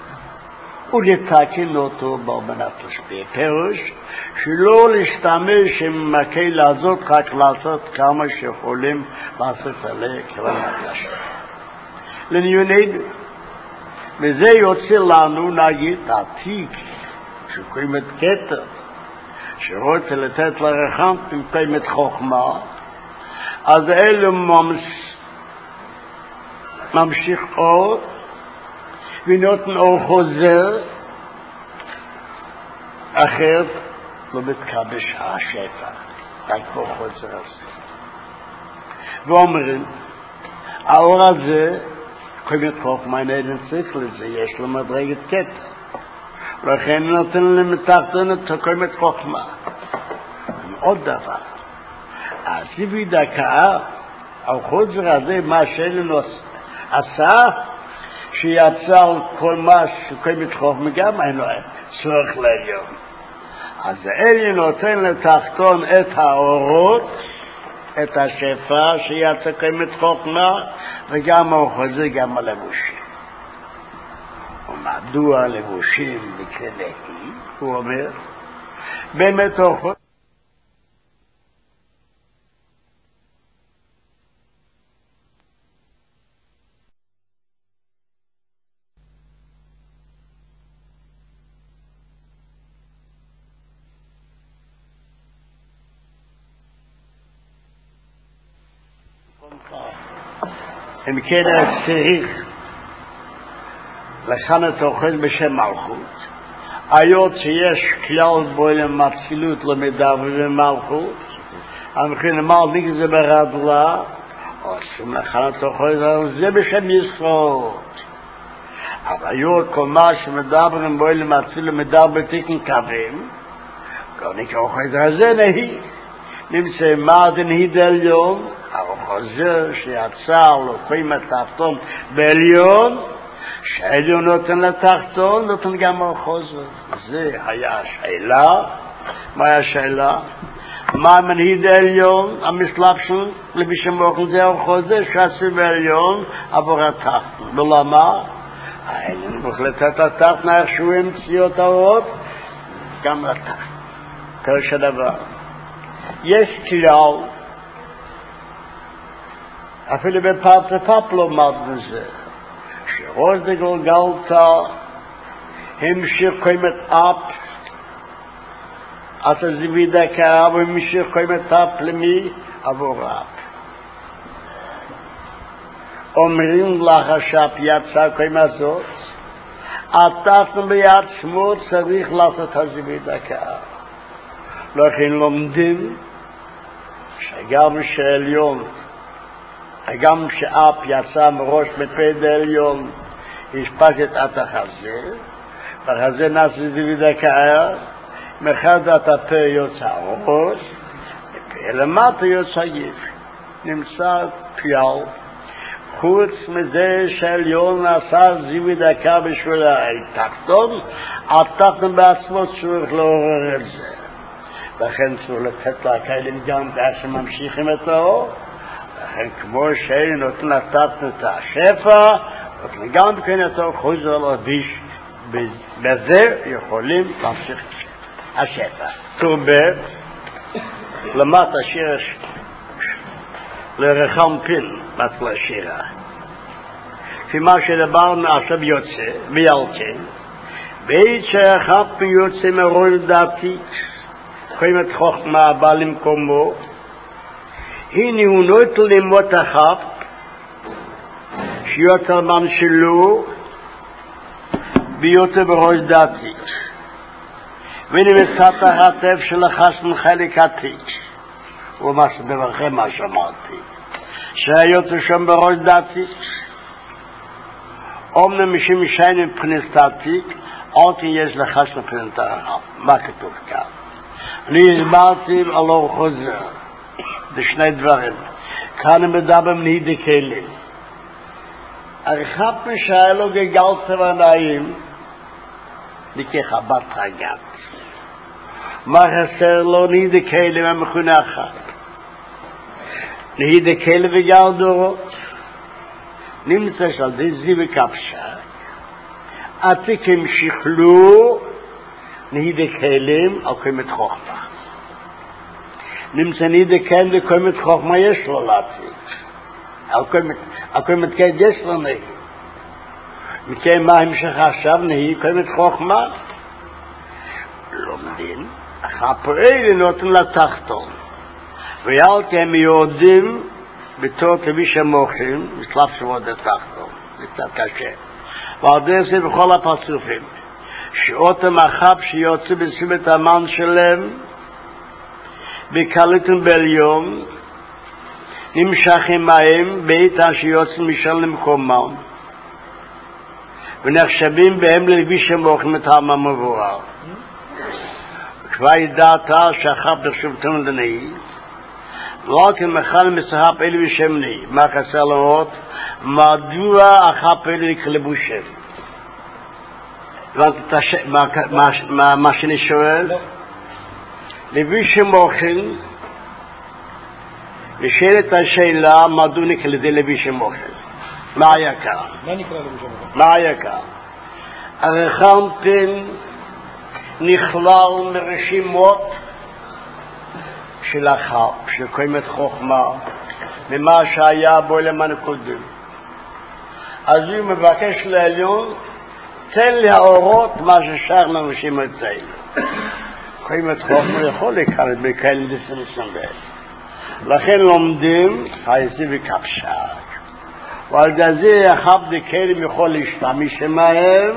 A: ולתקן אותו במנת להשפיע. פירוש שלא להשתמש עם הכלי הזאת, רק לעשות כמה שיכולים לעשות עליה כלל הקדש. לענייננו, וזה יוצא לנו נגיד עתיק, שקוראים את כתר, שרוצה לתת לרחמתם קיימת חוכמה, אז אלו ממשיך עוד, ונותן אור חוזר, אחרת לא מתקבש השפע, רק אור חוזר הזה. ואומרים, האור הזה, קיימת חוכמה, אין צריך לזה, יש לו מדרגת כתר. לכן נותן למתחתן את קיימת חוכמה. עוד דבר, הסיבי דקה, החוזר הזה, מה שאלנו עשה, שיצא על כל מה שקיימת חוכמה, גם אין לו צורך לעליון. אז האלי נותן לתחתון את האורות, את השפע שיצא קיימת חוכמה, וגם החוזר, גם הלבושים. ומדוע הלבושים נקרא נהי? הוא אומר, באמת החוזר, אם כן צריך לכן תאכל בשם מלכות, היות שיש כלל בעולם אצילות למדבר ומלכות, המכן אמר לי זה ברדלה, עושים לכן תאכל זה בשם יסוד. אבל היות כל מה שמדברים בעולם אצילות מדבר בתיקן קווים, לא נקרא זה נהי. נמצא מה דנהי דליון, אבל חוזר שיצא לו קוים התחתון בעליון, שהעליון נותן לתחתון, נותן גם על חוזר. זה היה השאלה. מה היה השאלה? מה מנהיד העליון, המסלבשן, לבישם אוכל זה על חוזר, שעשו בעליון עבור התחתון. ולמה? העליון מוחלטת התחתון, איכשהו המציאות הרוב, גם לתחתון. פרש הדבר. יש כלל, אפילו בפרטפפ לא מדנו זה, שראש דגלגלתה המשיך קיימת אפ, אז זה וידקה, והמשיך קיימת אפ למי? עבור אפ. אומרים לך שהפ יצא קיימת זאת, עטפנו ביד שמו צריך לעשות את וידקה. לכן לומדים שגם שעליון, גם שאפ יצא מראש מפי דעליון, השפשת את החזה, והחזה נעשה דקה, מחד את הפה יוצא ראש, למטה יוצא יף. נמצא פיאל, חוץ מזה שעליון נעשה זיוי דקה בשביל התחתון, התחתון בעצמו צריך לעורר את זה. לכן צריך לתת לכלים גם כאשר ממשיכים את האור, לכן כמו שנותן לתת את השפע, נותן גם כן את האור חוזר להדיש, בזה יכולים להמשיך השפע. טור ב' למטה שיר לרחם פיל מצלה שירה. כפי מה שדברנו עכשיו יוצא, ויאלתן, בעת שאחת מיוצא מרול דעתי, קיימת חוכמה בא למקומו, הנה הוא נוטל למות אחת, שיותר מן שלו, ביותר בראש דעתי. והנה מצאת הרטף של החסם חלק עתיק, ומה שבברכם מה שאמרתי, שהיותר שם בראש דעתי, אומנם משם משיינים מבחינת עתיק, עוד יש לחסם מבחינת הרחב. מה כתוב כאן? אני הסברתי על אור חוזר, זה שני דברים. כאן הם מדברים נהידי כלים. הרחב משהיה לו גגלת ועניים, לכחבת רגעת. מה חסר לו? נהידי כלים המכונה אחת. נהידי כלים וגל דורות. נמצא של דזי וקפשה. עתיקים שכלו, נהידי כלים על קיימת חוכמה. נמצא נהידי כלים וקיימת חוכמה יש לו להציג. על קיימת כלים יש לו נהי. מכן מה המשך עכשיו נהי קיימת חוכמה? לומדים, הפועל נותן לתחתון. ויאלתי הם יודעים בתור כבי שמוחים, משלב שבוד התחתון. זה קצת קשה. ועל דרך זה בכל הפרצופים. שאותם החב שיוצא בסיבת המן שלהם, בקליטים בעליון, נמשכים מהם בעיתה שיוצאים משל למקומם, ונחשבים בהם ללביש המוחים את העם המבואר. כבר ידעת שהחב ברשובתנו לנהי, לא כמחל מסחב אלי ושם נהי. מה חסר לראות? מדוע החב אלי לכלבושם? מה שאני שואל? לביש המוחים, נשאלת השאלה מדוע נקרא לזה לביש המוחים. מה היה כאן?
B: מה נקרא לביש המוחים?
A: מה היה כאן? הרחמפין נכלל מרשימות של החב, של קיימת חוכמה, ממה שהיה בו למען קודם. אז הוא מבקש לעליון, תן להורות מה ששר לאנשים אצלנו. קיימת חוכמה יכול לקראת בכאלה דסנסנבל. לכן לומדים חייסי וקפשק. ועל זה אחד דקלים יכול להשתמש מהם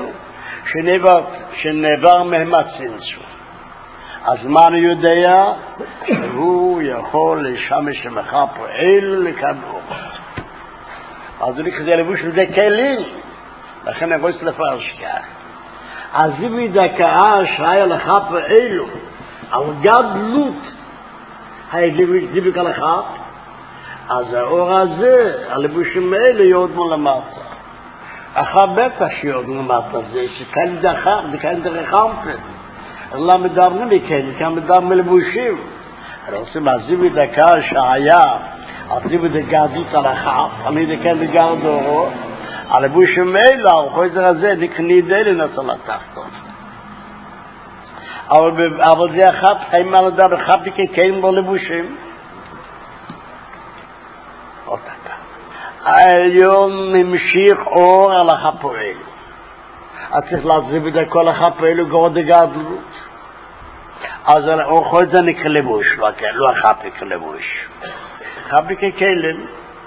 A: שנעבר מהם הצנצור. אז מה אני יודע? שהוא יכול לשמש מחר פועל לקבל. אז הוא כזה לבוש לזה כלים, לכן אני רוצה לפרש כך. אז אם ידקאה שהיה לך פועלו על גדלות הידליק על לך, אז האור הזה, הלבושים האלה יורדו למטה. אחר בטח שיורדו למטה, זה שכאן דחר, זה כאן דרחמפן. לא מדברים מכן, כאן מדברים מלבושים. אני רוצה מעזיב דקה שהיה, עזיב דגדות על החף, אני דקן דגרד אורו, הלבושים האלה, החוזר הזה, נקנידה לנצל התחתון. אבל זה החף, חיים על הדר, החף דקן בו לבושים. העליון ממשיך אור על החפואל. אז צריך להזיב את כל החפואל וגורד הגדלות. אז האור חוזר נקרא לבוש, לא החפי כלבוש. חפי ככלם.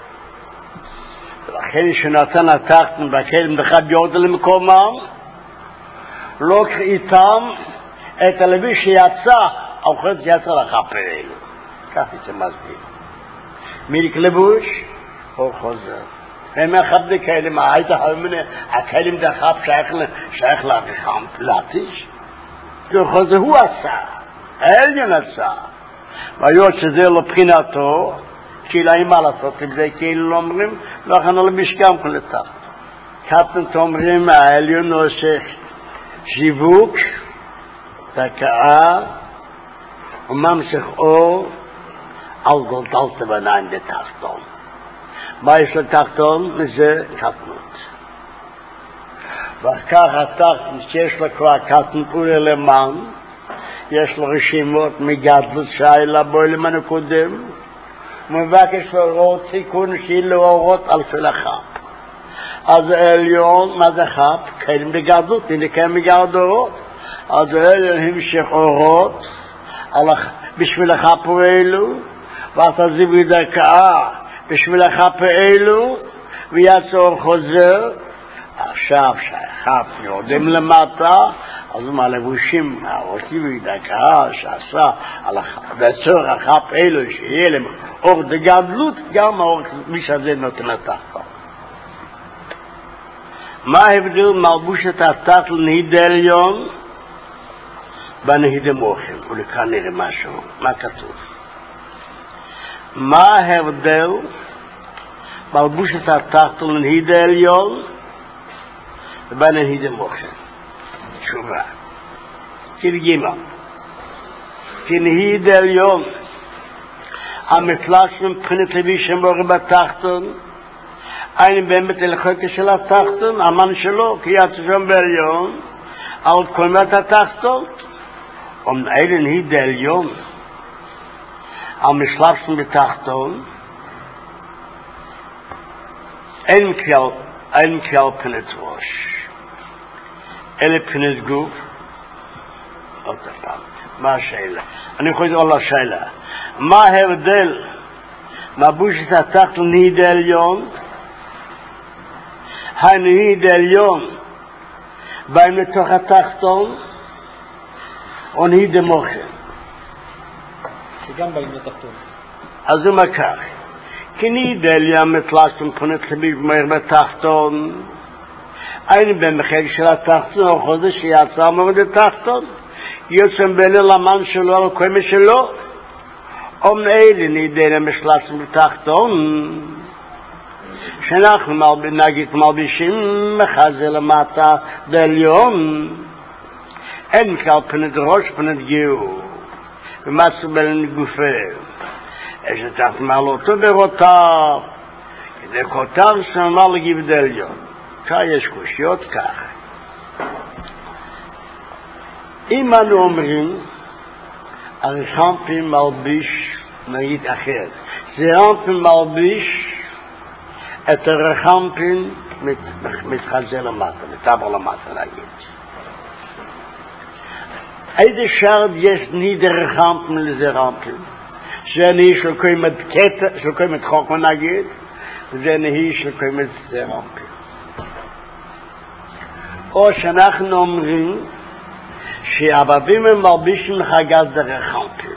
A: ולכן שנתן התחתן והכלם דחד יורד למקומם, לא איתם את הלבוש שיצא, האור חוזר יצא לחפואל. ככה זה מסביר. מי נקרא לבוש? אור חוזר. ומה חבדי כלים, היית חלמני, הכלים דחף שייך לרחם פלטיש. כי אור חוזר הוא עשה, העליון עשה. והיות שזה לא בחינתו, כאילו אין מה לעשות עם זה, כאילו לא אומרים, לא הכנו למשכם כל לתחת. כתנת אומרים, העליון עושה שיווק, תקעה, וממשיך אור, על גולדלת בניים לתחתון. מה יש לתחתון? זה קטנות. וכך התחתון שיש לו כבר קטנות ולמען, יש לו רשימות מגדלות שיילה בו למען הקודם, ומבקש להורות תיקון שאילו אורות על פלחם. אז העליון, מה זה חפ? כלים בגדלות, הנה כלים בגדלות. אז העליון המשך אורות בשביל החפ ואלו, ואתה זיבי דקאה בשביל החפאלו, ויצור חוזר. עכשיו שהחפ יורדים למטה, אז מה לבושים, אותי בדקה שעשה על בצור החפאלו, שיהיה להם אור דגדלות, גם האור מי שזה נותן התחתון. מה ההבדל מלבושת התחת לנהיד העליון בנהיד המוחם? ולכאן נראה משהו, מה כתוב? מה ההבדל מלבושת התחת לנהיד העליון ובנהיד המוחם? תשובה. תרגימה. כנהיד העליון המפלש מבחינת לבישם באורי בתחתון, אין באמת לחוקה של התחתון, אמן שלו, כי יצא שם בעליון, על קומת התחתון, אלה נהיד העליון, המשלבשן בתחתון, אין כלל פנת ראש, אלה פנת גוף. עוד פעם, מה השאלה? אני חוזר על השאלה. מה ההבדל מבושת התחתון נהיד העליון? הנהיד העליון באים לתוך התחתון, או נהיד המוחם?
B: שגם באים לתחתון.
A: אז הוא מכך. כי נהיד העליון מתלשתם פונת לביב מהר בתחתון, אין במחל של התחתון, או חודש שיצא מאוד לתחתון, יוצאים בליל המן שלו, על קומה שלו, אומן אלה נהיד העליון משלשתם בתחתון, שאנחנו נגיד מלבישים מחזה למטה בעליון, אין כלל פנת ראש פנת גיור, ומצו בין גופה. יש לתחת מעלותו ברותה, כדי כותר שנאמר לגיב דעליון. כך יש קושיות כך. אם אנו אומרים, הרחמפים מלביש נגיד אחרת. זה רחמפים מלביש את הרחמפין מתחזה למטה, מטבר למטה להגיד. איזה שרד יש ניד הרחמפין לזה רחמפין? שאני שלקוים את קטע, שלקוים את חוקו נגיד, זה נהי של קיימת סרמפים. או שאנחנו אומרים שהבבים הם מלבישים חגת דרך חמפים.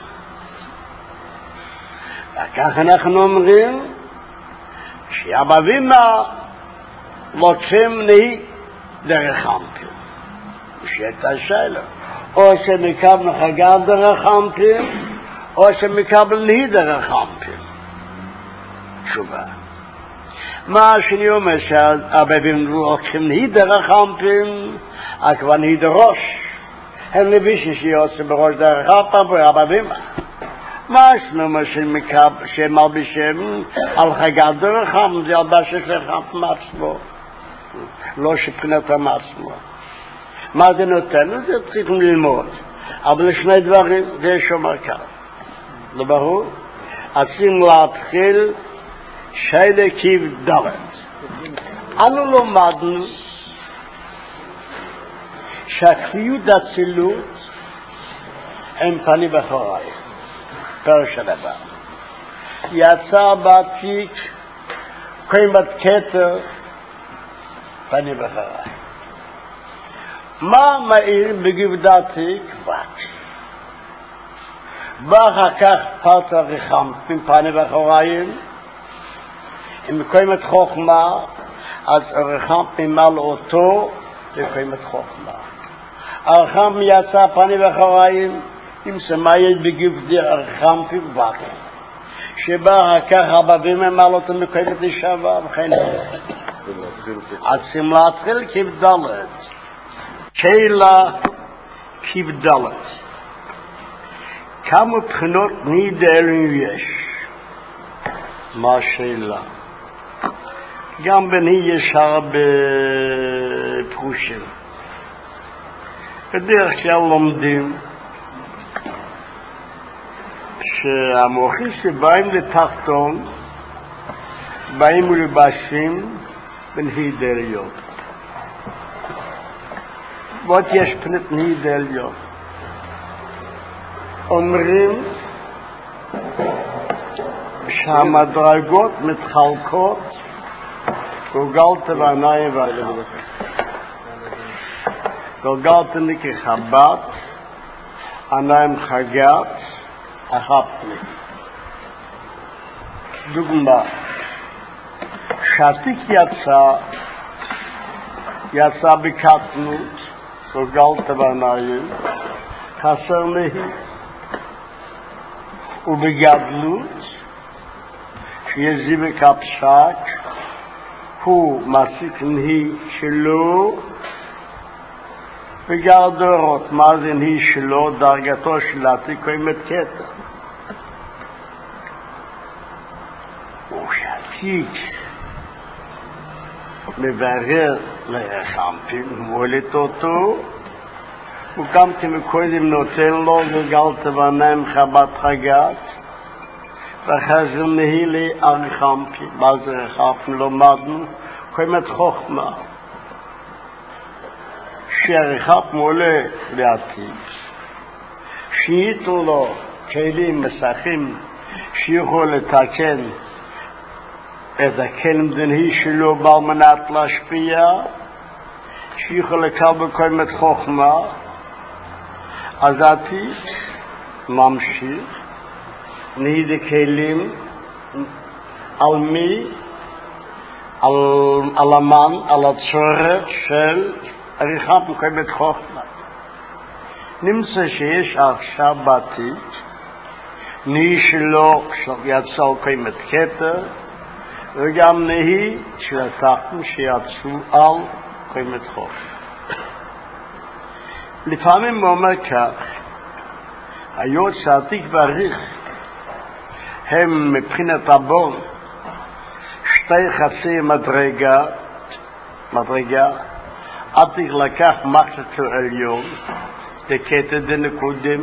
A: וכך אנחנו אומרים שהבבים לוקחים נהי דרך חמפים. שאתה שאלה. או שמקבל חגת דרך חמפים, או שמקבל נהי דרך חמפים. תשובה. מה שאני אומר שהבבים לוקחים נהי דרך חמפים, כבר נהי דרוש. הם לבישים שיוצא בראש דרך חמפים והבבים. מה שאומר שמלבישים על חגת דרך חמפים, זה על בשש לחמפים עצמו. לא שפחינתם עצמו. מה זה נותן? זה צריכים ללמוד. אבל לשני דברים, זה יש אומר כך. לא ברור? צריכים להתחיל שיילה כיב דלת. אנו לומדנו שהכפיות הצילות הם פני בחורי. פרש הדבר. יצא בעתיק קיימת כתר פני בחורי. מה מאיר בגבדתי כבת? ואחר כך פרט הרחמפים פני בחוריים, אם קיימת חוכמה, אז הרחמפים על אותו וקיימת חוכמה. הרחמפים יצא פני בחוריים, אם שמאיר בגבדי הרחמפים כבת. שבאחר כך הבבים הם על אותו וקיימת לשעבר, וכן אז צריכים להתחיל כבדלת. שאלה כבדלת. כמה בחינות נידלים יש? מה השאלה? גם בני יש הרבה פרושים. בדרך כלל לומדים שהמוחים שבאים לתחתון באים ולבשים בנהידליות. ועוד יש פנית נהידליות. אומרים שהמדרגות מתחלקות גולגלת ועיניים ואחת. גולגלת כחבת, עיניים חגת, אחת פנית. דוגמה, שהתיק יצא בקטנות, גולגלת ועיניים, חסר נהי. ובגדלות, שיש זיבק הפשק, הוא מעסיק נהי שלו, וגרדורות, מה זה נהי שלו, דרגתו של עתיק קיימת כתר. ושעתיק מברר לרחמפים, מולת אותו, וגם כמקודם נותן לו גלגלת ועיניים חבת חגת, ואחרי נהי לי הרחמפים. מה זה רחמפים? לומדנו קיימת חוכמה. שהרחמפים עולה לעתיד, שייתו לו כלים מסכים שיכול לתקן את הכלים דנהי שלו בעל מנת להשפיע, שיכול לקבל קיימת חוכמה. אז עתיד ממשיך נהי כלים על מי? על המן, על הצורך של הרחמפים קיימת חוכמה. נמצא שיש עכשיו בעתיד נהי שלו יצא קיימת כתר, וגם נהי של התחתן שיצאו על קיימת חוכמה. לפעמים הוא אומר כך, היות שעתיק ועריך הם מבחינת הבון שתי חצי מדרגה, עתיק לקח מחצת עליון, דקטר דנקודם,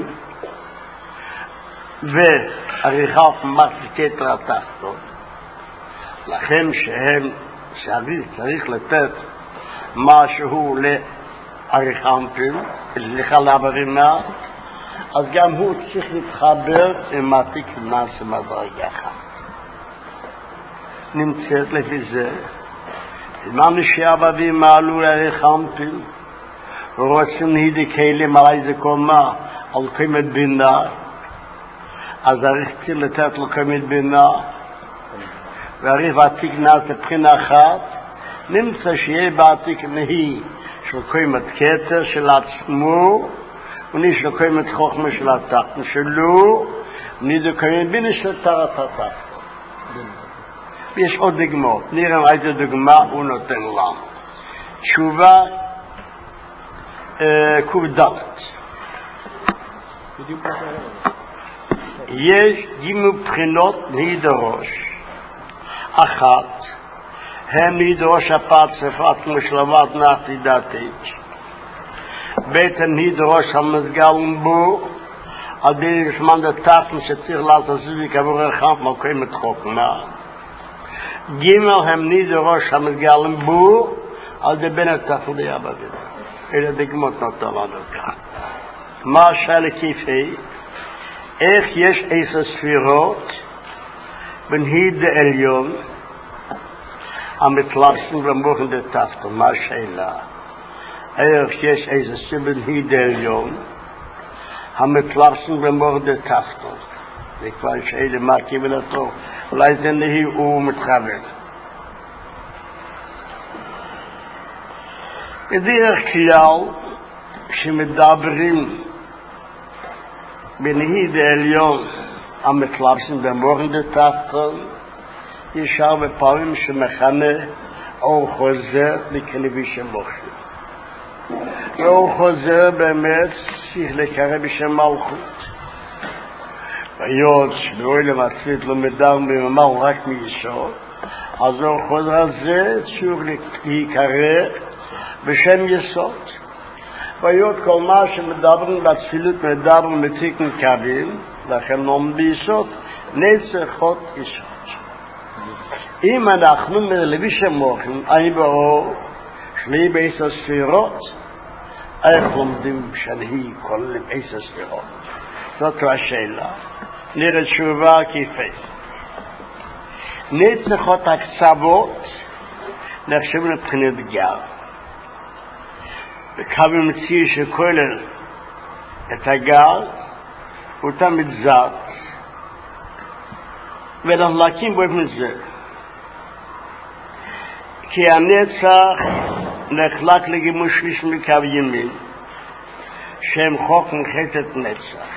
A: ועריכת מחצת כתר התחתון. לכן שעריך צריך לתת משהו הרחמפים, סליחה לעברימה, אז גם הוא צריך להתחבר עם עתיק נעשה מדרגה אחת. נמצאת לפי זה. זמן שאבבים מעלו ערך חמפים, ורוצים הידקלים על איזה קומה, על קומת בינה, אז הריך לתת לו קומת בינה, והריך ועתיק נעשה בחינה אחת, נמצא שיהיה בעתיק נהי של קומת קטר של עצמו, וני של קומת חוכמה של התחתן שלו, וני קומת בינה של תרת התחתן. יש עוד דוגמאות, נראה איזה דוגמה הוא נותן לנו. תשובה קובדלת. יש גימו בחינות נהידרוש. אחת, הם נהידרוש הפרצפת כמו שלבת נחתי דתית. בית הם נהידרוש המסגל בו, על די זמן דתתן שצריך לעשות זיבי כבור הרחם מלכים את חוכמה. גימל הם נהידרוש המסגל בו, על די בין התפודי הבבים. אלה דגמות נותן לנו כאן. מה השאלה כיפי? איך יש 10 ספירות בנהיד העליון המתלבשים במוחן דתפתו? מה השאלה? איך יש 10 ספירות בנהיד העליון המתלבשים במוחן דתפתו? זה כבר שאלה מה כיוונתו? אולי זה נהי הוא מתכוון. בדרך כלל שמדברים בנהיד העליון המתלבשים במוחן דתחתון, יש הרבה פעמים שמכנה אור חוזר לכנבי שם מוחין. ואור חוזר באמת צריך לקרב בשם מלכות. והיות שבאוילם עצמית לא מדר מממל רק מישור, אז אור חוזר הזה צריך להיקרב בשם יסוד. והיות כל מה שמדברים בתפילות מדברים מתיקן קווים, לכן נאמר ביסוד, נצחות יסוד. אם אנחנו מלביש המוחים, אני באור, שלי בעשר ספירות, איך לומדים שאני כוללים 10 ספירות? זאת השאלה. נראה תשובה כיפי. נצחות הקצוות נחשבים לבחינת גר. וקו מציא שכולל את הגר, הוא תמיד זר. ואנחנו להקים בו את זה. כי הנצח נחלק לגימוש שליש מקו ימין, שהם חוכם חטאת נצח.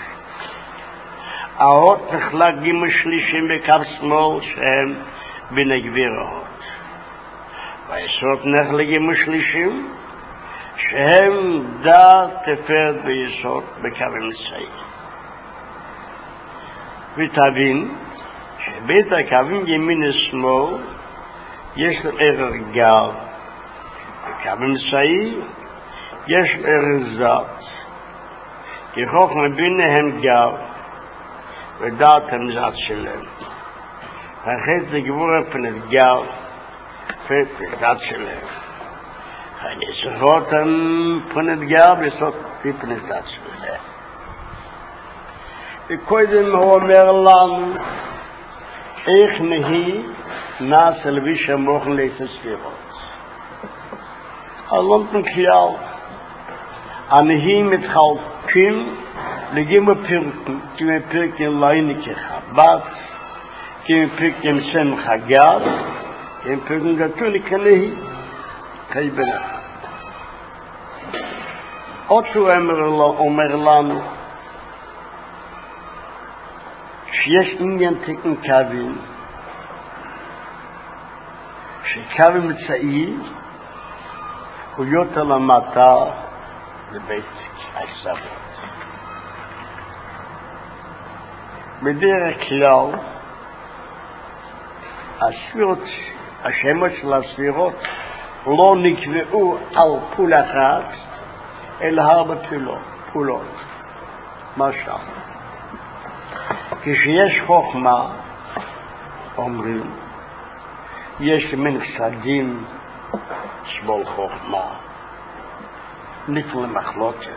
A: ההות נחלק גימוש שלישים בקו שמאל, שהם בני גביר ההות. והיסוד נחלק גימוש שלישים, שהם דעת תפארת ביסוד בקו אמצעי. ותבין שבית הקווים ימין ושמאל יש לו ערך גר, בקו אמצעי יש לו ערך זת, כי חוכמה בינה הם גר ודעת הם זת שלהם. החטא זה גבור פנת גר וזת שלהם. הנצחות הם פנת גר וזאת פנת זת שלהם. וקודם הוא אומר לנו איך נהי נעשה לביש המוחן לעשר ספירות. הלומתן כלל הנהי מתחלקים לגימה פרקים, כמה פרקים לא נקחה בת, כמה פרקים שמחה גד, כמה פרקים גדול כנהי חי בנה. עוד שהוא אומר לנו שיש עניין תקן קווים, שקו אמצעי הוא יותר למטה לבית הסבות. בדרך כלל הספירות, השמות של הספירות לא נקבעו על פול אחת, אלא הרבה פולות. משל כשיש חוכמה, אומרים, יש מן חסדים שמאל חוכמה, נפל למחלוקת.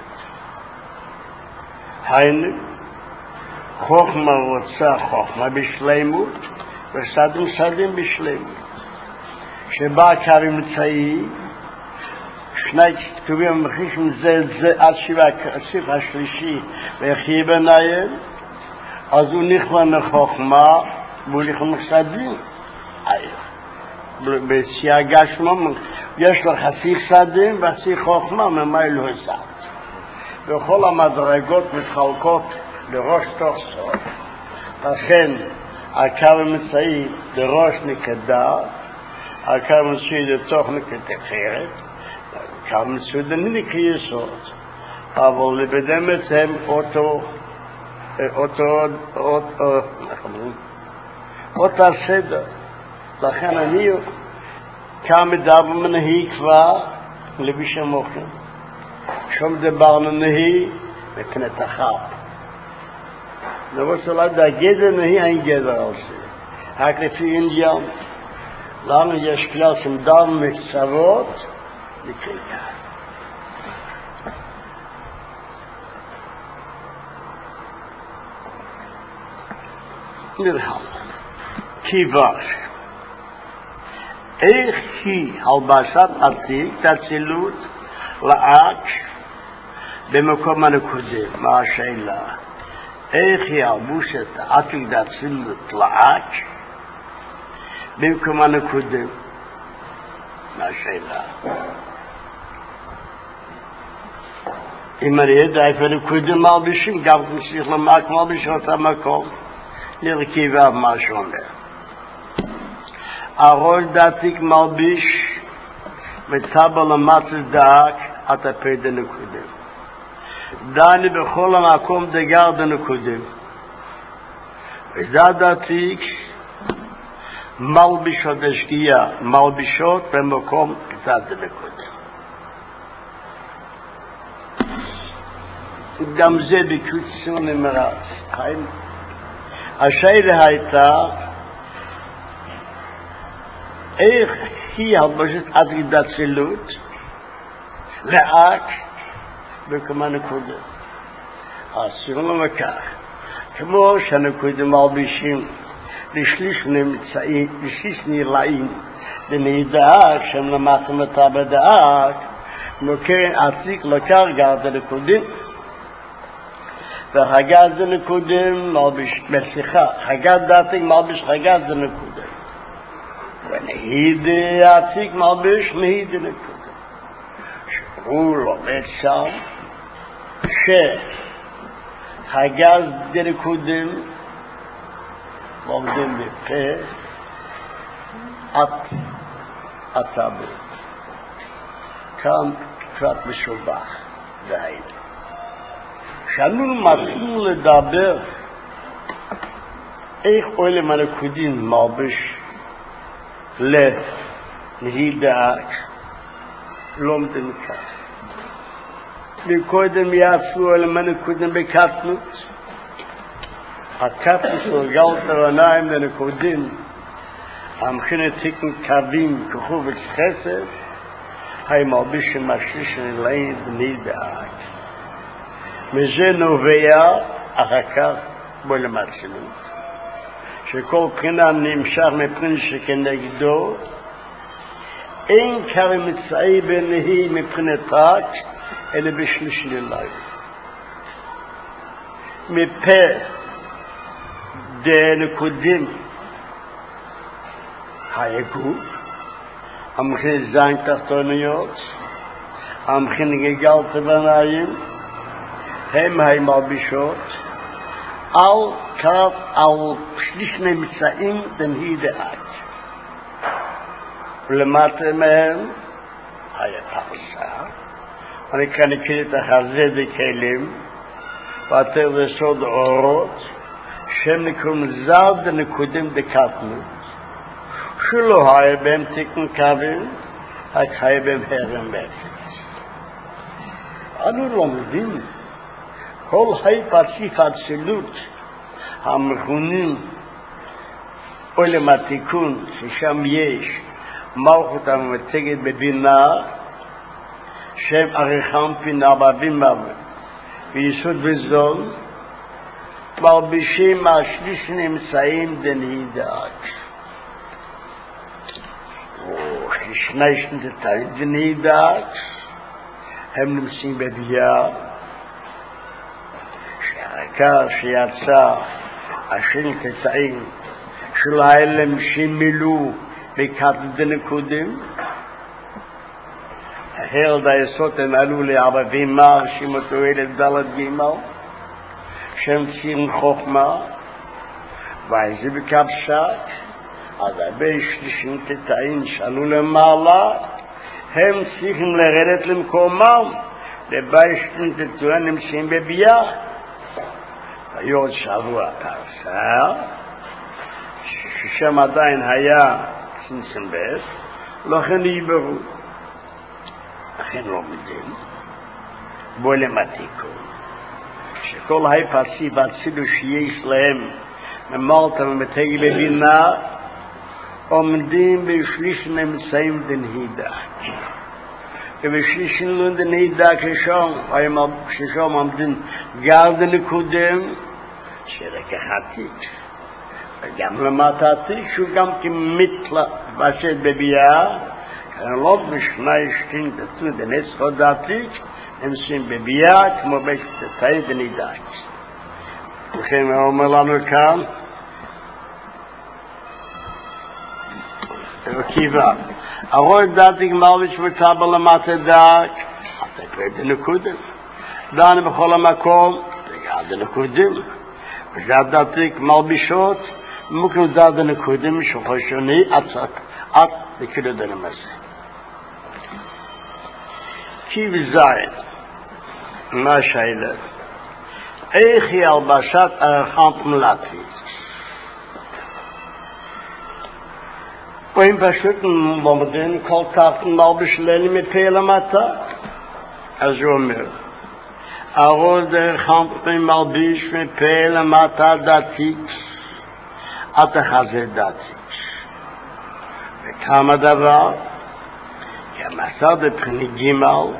A: היינו, חוכמה רוצה חוכמה בשלימות, וסדים בשלם. שבא קרב מצאי, שני כתובים המחישים זה עד הסעיף השלישי, ויחי בנייל, אז הוא נכלל מחוכמה, והוא נכלל מחסדים. בסייג השמום, יש לו חצי סדים וחצי חוכמה, ממה לא הסד. וכל המדרגות מתחלקות לראש תוך סוף. לכן, הקו המצאי לראש נקדה, הקו המצאי לתוך נקדה אחרת, הקו המצאי לנקי יסוד. אבל לבדמת הם אותה סדר. לכן אני כאן מדבר מנהי כבר לביש המוחים. שום דברנו נהי מפנת אחת. דבר שאלה גדר נהי אין גדר על זה. רק לפי אינדיאן, לנו יש כלל שמדר מקצוות לקריאה. נרחם. כיבוש. איך היא הלבשת עתיק, תצילות, לאק, במקום הנקודים? מה השאלה? איך היא הלבושת עתיק תצילות, לאק, במקום הנקודים? מה השאלה? אם אני יודע איפה נקודים מלבישים, גם תמשיך למק מלבישים אותה מקום. נרכיבה מה שאומר. הראש דעתיק מלביש וטבל למצל דאק עד הפי דנקודים. דני בכל המקום דגר דנקודים. וזה דעתיק מלבישות השגיאה, מלבישות במקום קצת דנקודים. גם זה בקיצור נמרץ. השאלה הייתה איך היא הלבשת עתיק דצילות לאק בכמה נקודות. אז סיום לכך, כמו שהנקודים מלבישים לשליש נרלעים בנהידאק שהם למחם אותה בדאק, מוכן עתיק לקח גר דנקודים וחגת זה נקודים מלביש, בסליחה, חגת דעתיק מלביש חגת זה נקודים. ונהיד עתיק מלביש נהיד נקודים. שהוא לומד שם שחגת זה נקודים לומדים בפה עטאבו. כאן קצת משובח והייד. כשאנו מתחילים לדבר איך עולם הנקודים מלביש לנהיד דאק, לומדים כך. מקודם יעשו עולם הנקודים בקטנות. הקטנות של גלת הרעניים לנקודים, המכינת תיקון קווים כחוב וחסד, היו מלבישים משליש נרלעים בנהיד דאק. מזה נובע אחר כך בו למצלות. שכל בחינה נמשך מפרין שכנגדו, אין קרא מצאי בנהי מבחינת רק, אלא בשליש נרלעים. מפה דנקודים היגוף, המכין זין תחתוניות, המכין גגל תבניים, הם מלבישות על שליש נמצאים בנהי דאק. ולמטה מהם היה פרסה. אני כאן אקריא את החזה דקלים, ואתר לסוד אורות, שהם נקראים זר דנקודים דקטנות, שלא היה בהם תיקון קווים, רק היה בהם הרם באפס. אנו לומדים כל היפציף הצלות המכונים עולם התיקון ששם יש מלכות המתגת בבינה שם עריכם פינה בבימה ויסוד וזול מלבישים השליש נמצאים דנהי דאק schneisten die Teile nieder, הם נמצאים בביאה, שהעיקר שיצא השני תצאים של ההלם שמילאו בקטד נקודים, ההרד היסוד הם עלו לערבי מר שמתו ילד דלת גימל, שהם צירים חוכמה, ואיזה בקבשת, אז הרבה שלישים תתאים שעלו למעלה, הם צריכים לרדת למקומם, לביישתן תתואן נמצאים בביאה. ויוד שבוע פרסה, ששם עדיין היה צמצם בס, לכן ייברו. לכן לא מדים, בוא למתיקו. שכל היפסי והצילו שיש להם, ממלתה ומתגי לבינה, עומדים בשליש נמצאים דנהידה. ובשליש דנהידה כששום עומדים גר דנקודם, שלקחתיק. וגם למטעתיק, שהוא גם כמתלבשת בביאה, כאן לא בשני שתים דתו דנס חודתיק, הם שים בביאה כמו בשתתאי דנהידה. וכן הוא אומר לנו כאן, וקיבה, הרוי דעתי גמלביש וטאבר למטה דק, אתה קראת דנקודם. דעני בכל המקום, דגע דנקודם. ודעתי גמלבישות, מוקם דע דנקודם, שוחשוני, עד דקילו דנמסה. קיב זין, מה שאלה? איך היא הלבשת ערכת מלאטית? והם פשוט לומדים כל כך מלבש לילים מפה למטה. אז הוא אומר, הרוד דרכת מלביש מפה למטה דתית, עד החזה דתית. וכמה דבר, כמסע בבחינת גימל,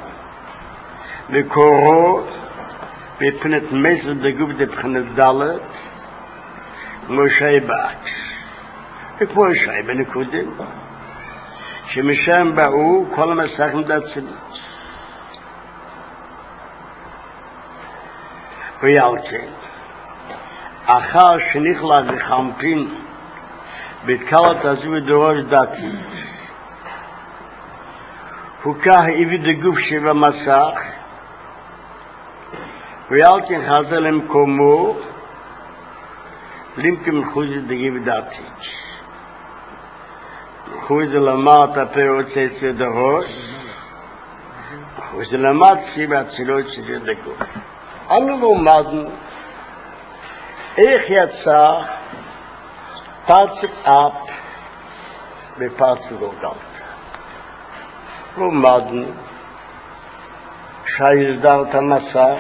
A: וקורו בבחינת מסר דגוב בבחינת דלת, משה בקס. וכמו שי בנקודים, שמשם באו כל המסכים דצלית. ויאלכן, אחר שנכלה וחמפין, בתקלת הזו ודורש דתית, הוקה הביא דגוף שבמסך, ויאלכן חזר למקומו, למקם חוזי דגיב דתית. חוזי למטה פירות צצה דרוס, חוזי למטה סיבה צילות צצה דגוף. אנו לומדנו איך יצא פרצק אפ בפרצק גולגלת. לומדנו שהסדר את המסך,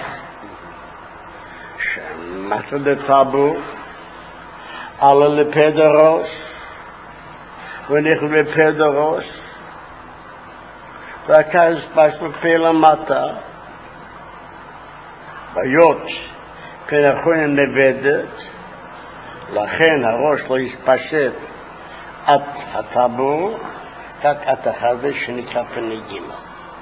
A: שמסע דטאבו, עלה לפה דרוס, ונכל בפה דרוס, והכס פש בפה למטה, ויות פן החוין נבדת, לכן הראש לא יספשט עד הטבור, רק עד החזה שנקרא פניגימה.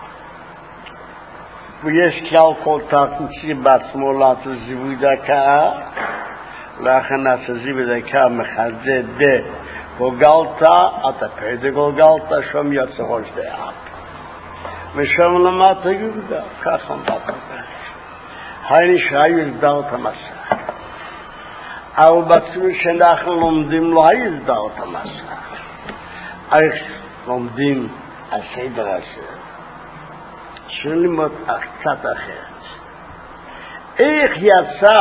A: ויש כלל כל תרצי בעצמו לעשות זיווי דקה, לכן נעשה זיווי דקה מחזה דה גולגלתה, עד הפרדה גולגלתה, שום יוצא ראש דאב. ושם למטה יהודה, ככה נבטה. היינו שהיו הסדר את המסע. אבל בעצמו שאנחנו לומדים לא היו הסדר את המסע. איך לומדים הסדר הזה? שלימוד קצת אחרת. איך יצא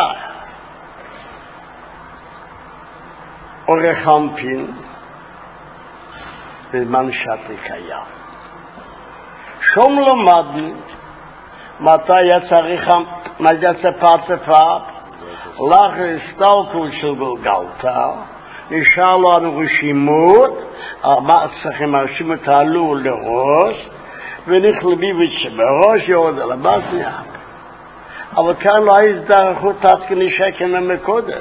A: אורך חמפין בזמן שתי קיים? שום למדנו מתי יצא פרצפה, לאחר הסתלקות של גולגלתה, נשאר לנו רשימות, המסכים הרשימות עלו לראש, ונכלבי שבראש יורד על הבטן. אבל כאן לא היה הסדרכות עד כנשקן המקודת.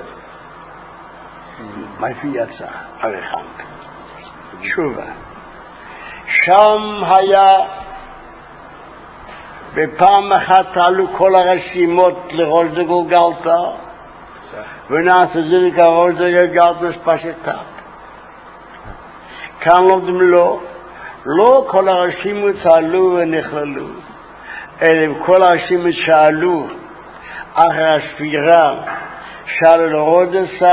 A: מאיפה יצא? עריכם. תשובה. שם היה בפעם אחת עלו כל הרשימות לראש דגולגלתא ונעשה זה ראש דגולגלתא שפשטה כאן לומדים לא כל הרשימות עלו ונכללו אלא כל הרשימות שעלו אחרי הספירה שעלו לראש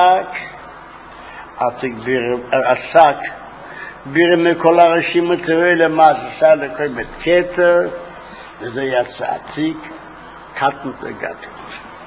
A: עסק בירם מכל הרשימות האלה מעשה לקיימת כתר וזה יצא עתיק קטנות וגדול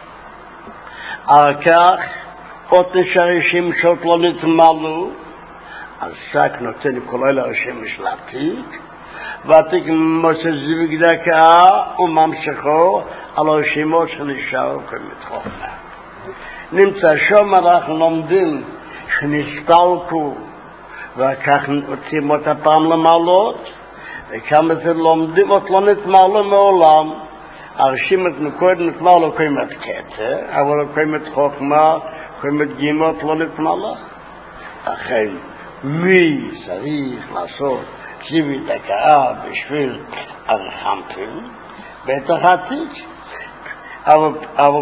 A: אחר כך עוד נשארים שעוד לא נתמלו עסק נותן כל אלה הרשימות של עתיק ועתיק מוצא זיווג דקה וממשיכו על הרשימות שנשארו קיימת חוכמה נמצא שם אנחנו לומדים שנסתלקו וכך עושים אותה פעם למעלות וכמה זה לומדים עוד לא נתמלו מעולם הרשימת מקודם נתמלו קיימת כתר אבל קיימת חוכמה קיימת גימות לא נתמלו לכן מי צריך לעשות זיווג דקה בשביל הרחמפים בטח עתיק אבל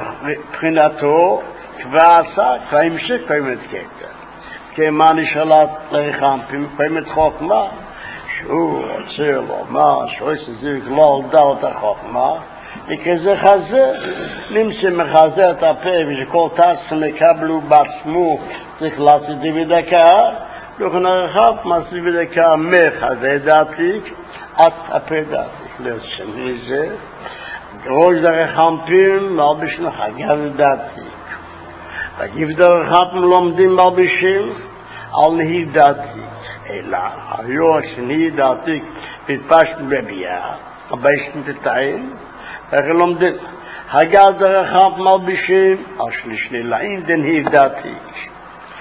A: מבחינתו כבר עשה כבר המשיך קיימת כתר כמה נשאלת לרחמפים קיימת חוכמה שהוא רוצה לומר שהוא עושה זיווג לא על דעת החוכמה וכזה חזה נמצא מחזה את הפה ושכל תעש מקבלו בעצמו צריך לעשות זיווג דקה לכן הרחב מעשה זיווג דקה מחזה דעתיק עד הפה דעתיק לשני זה ראש דרחמפים מלבישים חגב דעתיק וגיב דרחמפים לומדים מלבישים על נהיב דעתיק אלא היו שנהיב דעתיק מתפשט בבייה הביישת תתאים וכן לומדים הגב דרחמפים מלבישים על שלישני לעין דנהיב דעתיק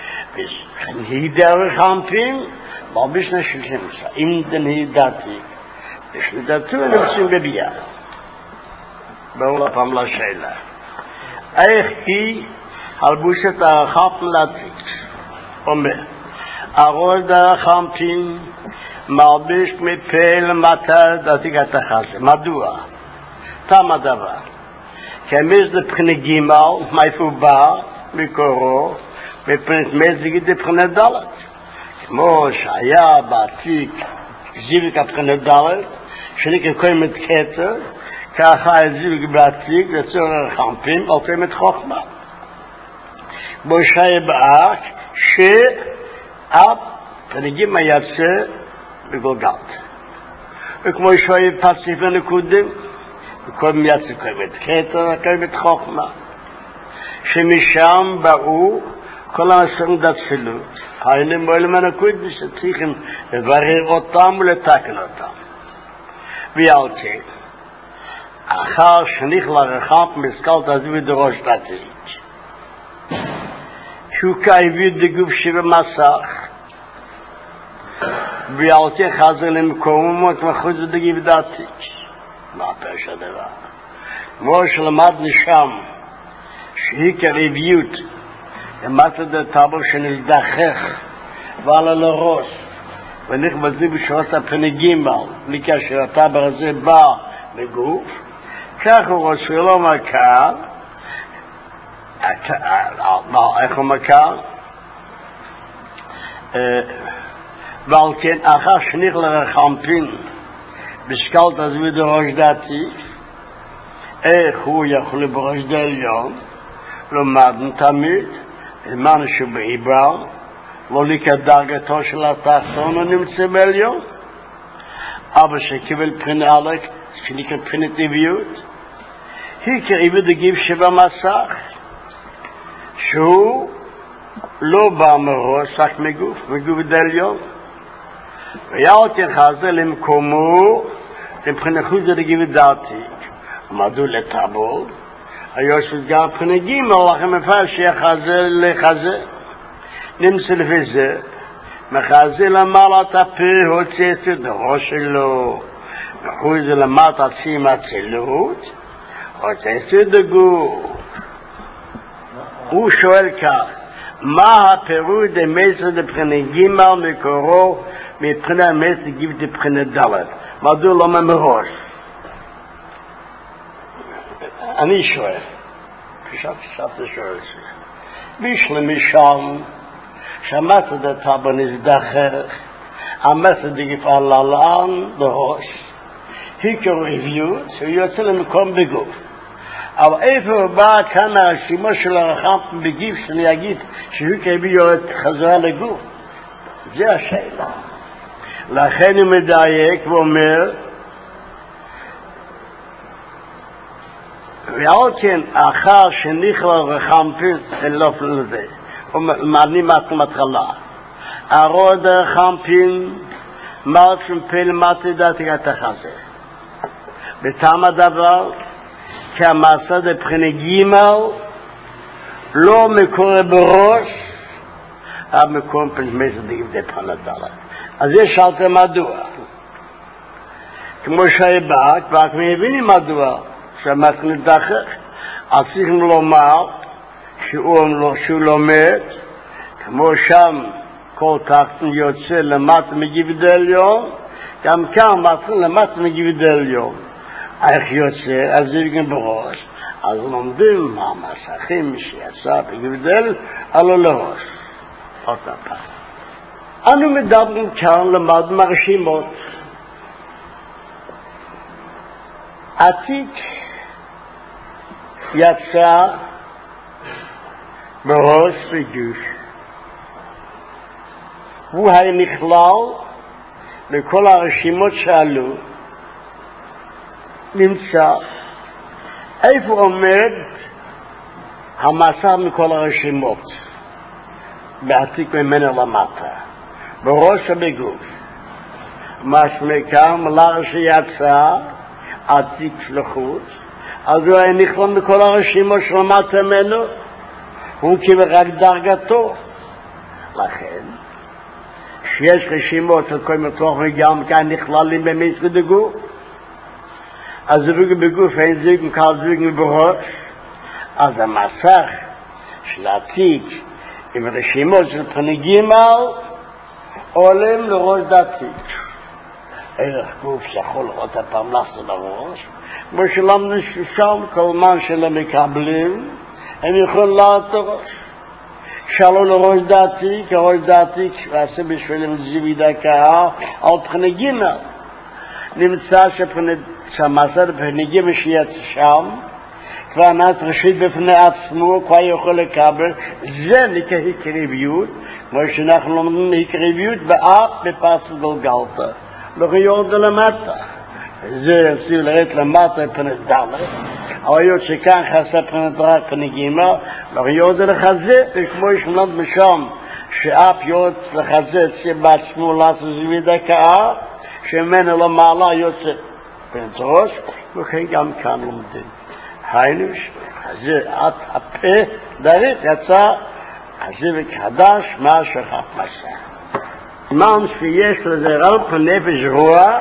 A: ונהיב דרחמפים מלבישים שלישני עם דנהיב דעתיק ושלידתו נמצאים בבייה בעולה פעם לשאלה איך היא הלבושת הרחמפים לעתיק אומר הראש דרחמפים מלביש מפה למטה דעתיק התחזה מדוע? תם הדבר כמש דבחנה גימל מאיפה הוא בא מקורו מבחינת מזיגית דבחנה דלת כמו שהיה בעתיק זיווג הבחנה דלת שנקרא קיימת כתר ככה הזיווג בעתיק לצורך הרחמפים על קיימת חוכמה בו שהיה באק הפנגים היצא בגולגלת וכמו שהיה פסיף לנקודים וכל יצא קיימת כתר קיימת חוכמה שמשם באו כל האנשים דצלות היינו מועלים הנקודים שצריכים לברר אותם ולתקן אותם ועל כן אחר שנכלל הרחמפים מסקלת הזיווג דראש דעתיק שהוא כאביד דגוף שבמסך ועל כן חזר למקומות מחוץ דגיב דעתיק מה פרש הדבר? כמו שלמדנו שם שהיא כרביות למדת דטאבל שנזדחך ועלה לראש ונכבד זה בשעות הפנגים בלי כאשר הטאבר הזה בא לגוף כך הוא רוצה לו מכר איך הוא מכר ועל כן אחר שנכלל הרחמפים בסקלת הזיווג דראש דעתיק איך הוא יכול בראש דעליון למדנו תמיד למען שהוא בעיבר לא לקראת דרגתו של התחתון הוא נמצא בעליון אבל שקיבל בחינה עלק שנקרא בחינת טבעיות היא כעיבוד דגיב שבמסך שהוא לא בא מראש רק מגוף דעליון ויעל כן חזר למקומו לבחינת חוץ דגיב דעתיק ומדו לטאבל היו שגם פנגים לכם מפעל שיחזר לחזר נמצא לפי זה מחזר למעלת הפה הוצאת את הראש שלו וחוץ למטה עצים הצילות הוצאת את הגוף הוא שואל כך מה הפירוש דמסר דפנגים מקורו מבחינה המסר גיב מבחינה דלת. מדוע לא מראש? אני שואל. חשבתי שואל את זה. בישל משם, שמעת את הבניס דחר, המסר גיב על הלאן לראש. היקר ריביות, הוא יוצא למקום בגוף. אבל איפה הוא בא כאן הרשימה של הרחם בגיב שאני אגיד שהוא כביא את חזרה לגוף? זה השאלה. לכן הוא מדייק ואומר ועוד כן אחר שנכלל רחמפין אלוף לזה מעני מתחלה הרוד רחמפין מרצים פל מתדעתי את החזה בטעם הדבר כי המעשה דבחינה גימל לא מקורה בראש המקום פנמסת דבחינה דלת. אז יש שאלתם מדוע. כמו שהבא, כבר מבינים מדוע שהמסכנה דחר, אז צריכים לומר שהוא לומד, כמו שם כל תחתן יוצא למטה מגיב דליון, גם כאן מסכנה למטה מגיב דליון. איך יוצא? אז זה גם בראש. אז לומדים מה המסכים שיצא בגיב דל, עלו לראש. עוד הפעם. אנו מדברים כאן למד מרשימות. עתיק יצא בראש וגוף. הוא היה נכלל בכל הרשימות שעלו. נמצא איפה עומד המסע מכל הרשימות בעתיק ממנו למטה. בראש ובגוף. משמע כאן מלאך שיצא עתיק לחוץ, אז הוא היה נכלל מכל הרשימות שלמטה ממנו, הוא קיבל רק דרגתו. לכן, שיש רשימות של כל מתוך וגם כאן נכללים במסגד הגוף, אז זוג בגוף אין זוג כל זוג בראש, אז המסך של עתיק עם רשימות של פני גימל עולים לראש דתי. ערך גוף שיכול לראות הפעם לעשות לראש, כמו שלמנו שם כל מן שלהם מקבלים, הם יכולים לעלות לראש. שעלו לראש דתי, כראש דתי, ועשה בשבילם זיוי דקה, על פני גימל. נמצא שהמסע בפני גימל שיצא שם, כבר נעת ראשית בפני עצמו, כבר יכול לקבל, זה נקרא הקריביות, כמו שאנחנו לומדים הקריביות באף בפסוק גלגלתא. לא יורד למטה. זה יוצאים לראות למטה פני דלת, אבל היות שכאן חסר פני דרך פני גימל, לא יורד לחזה, וכמו שלמד משם, שאף יורד לחזה בעצמו לעשות זיוי דקה, שממנו למעלה יוצא פני ראש, וכן גם כאן לומדים. היינו שזה הפה דרך יצא הזה וקדש מה שכח מסע. זמן שיש לזה רב נפש רוח,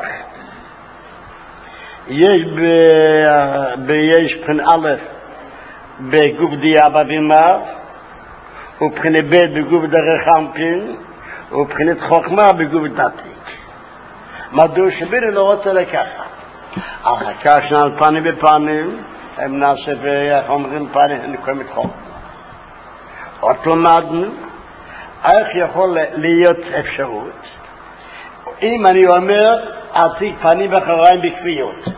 A: יש פן א' בגוף דיאבה בימה, ובחינת ב' בגוף דרך חמפין, ובחינת חוכמה בגוף דתי. מדוע שבירי לא רוצה לקחת. אחר כך שנל פנים בפנים, הם נעשה ואיך אומרים פנים, הם נקראים את חוכמה. עוד למדנו, איך יכול להיות אפשרות? אם אני אומר, עתיק פנים אחריים בכפיות.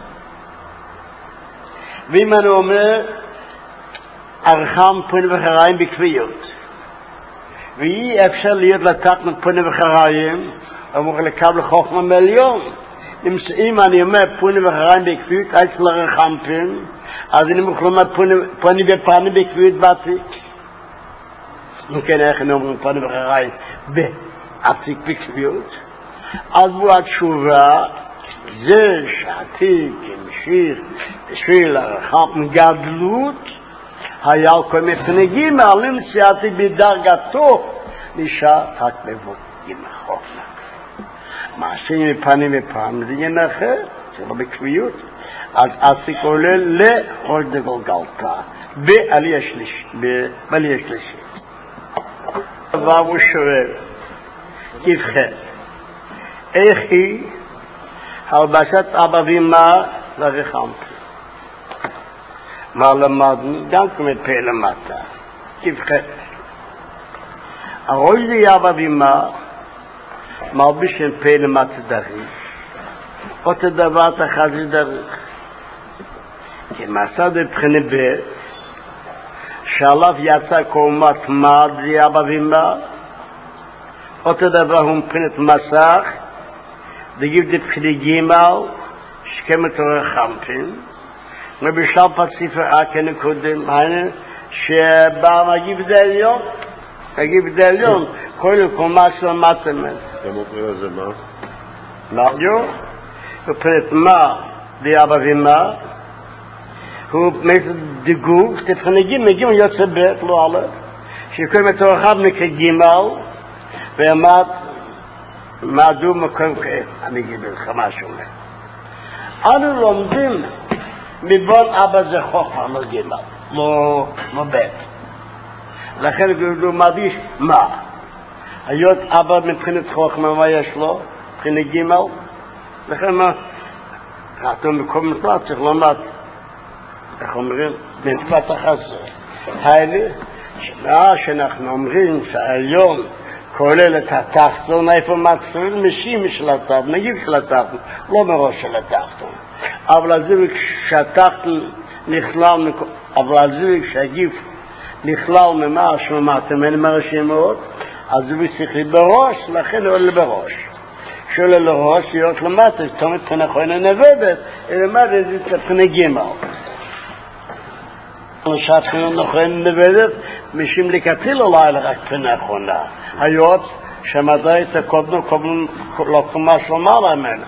A: ואם אני אומר, ארחם פנים אחריים בכפיות. ואי אפשר להיות לתקנות פנים אחריים, אמור לקבל חוכמה מיליון. אם אני אומר פנים אחריים בכפיות, אצל ארחם פנים, אז אני מוכן לומר פנים ופנים בכפיות בעתיק. וכן איך אני אומרים פנים אחריים בעתיק בכפיות. אז בו התשובה, זה שעתיק המשיך בשביל הרחם גדלות, היה כל מפני גימל, נמצאתי בדרגתו, נשאר רק מבוגים חוכמה. מעשים מפנים ופנים, זה עניין אחר, זה לא בכפיות. אז עתיק עולה לחוש דגלגלתא, בעלייה שלישית. דבר הוא שואל, כבכן, איך היא הלבשת אבא ואמא לרחמתי. מה למדנו? גם כמפה למטה. תבחר. הרוי לי אבא ואמא מלביש עם פה למטה דריך. אותו דבר תחזי דריך. כי מעשה בבחינה ב' שעליו יצא קומת מד לי אבא ואמא, אותו דבר הוא מבחינת מסך, דגיב דבחינה גימל, שקמת רחמתין, ובשל פציפה אקן קודם, היינו, שבא מגיב דליון, כל קומש למטמן.
C: אתה מוכר זה מה?
A: נעדיו, מבחינת מה לי אבא ואמא, הוא מבחינת דגוף, תבחינה גימל יוצא בית, לא עלה, שקמת רחמתין כגימל, ואמרת, מעדו מקום כאב, אני אגיד לך משהו. אנו לומדים מבון אבא זה חוכמה, לא גימל, לא בית. לכן הוא מרגיש מה? היות אבא מבחינת חוכמה, מה יש לו? מבחינת גימל? לכן מה? אתה מקום מצוות, צריך לומר, איך אומרים? במצוות החסר. האלה, שאנחנו אומרים שהיום כולל את התחתון, איפה מצרים? משים של התחתון, נגיד של התחתון, לא מראש של התחתון. אבל על זה כשהתחתון נכלל, אבל על זה כשהגיף נכלל ממש ממטם, אין מרשים מאוד, אז זה צריך בראש, לכן הוא עולה בראש. שעולה לראש, להיות למטה, זאת אומרת, כנכון הנבדת, למטה זה תפני גימל. כשהתחילה נכון נבדת, משום לקטיל אולי רק כנכונה. היות שמדי תקודנו לא כמה שלמה למנה.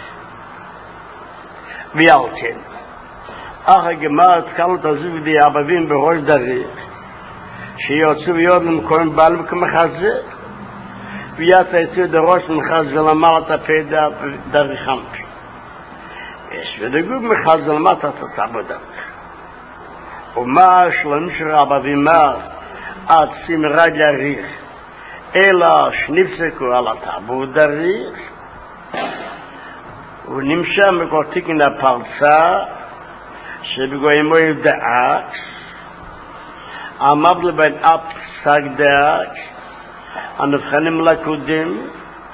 A: ויאלתין. אך הגמר התקלנו את הזיו די אבבים בראש דריך, שיוצאו ויוד למקום בעל וכמחזה, ויאת היצאו דראש מחזה למעלה תפי דריכם. יש ודגוב מחזה למטה תצבו דריך. ומה שלום של אבבים עד סימרד יריך, אלא שנפסקו על הטבור דריך, ונמשך מקורתיקין הפרצה, שבגוימו ידעת, עמד לבין אפ פסק דעת, הנבחנים לקודים,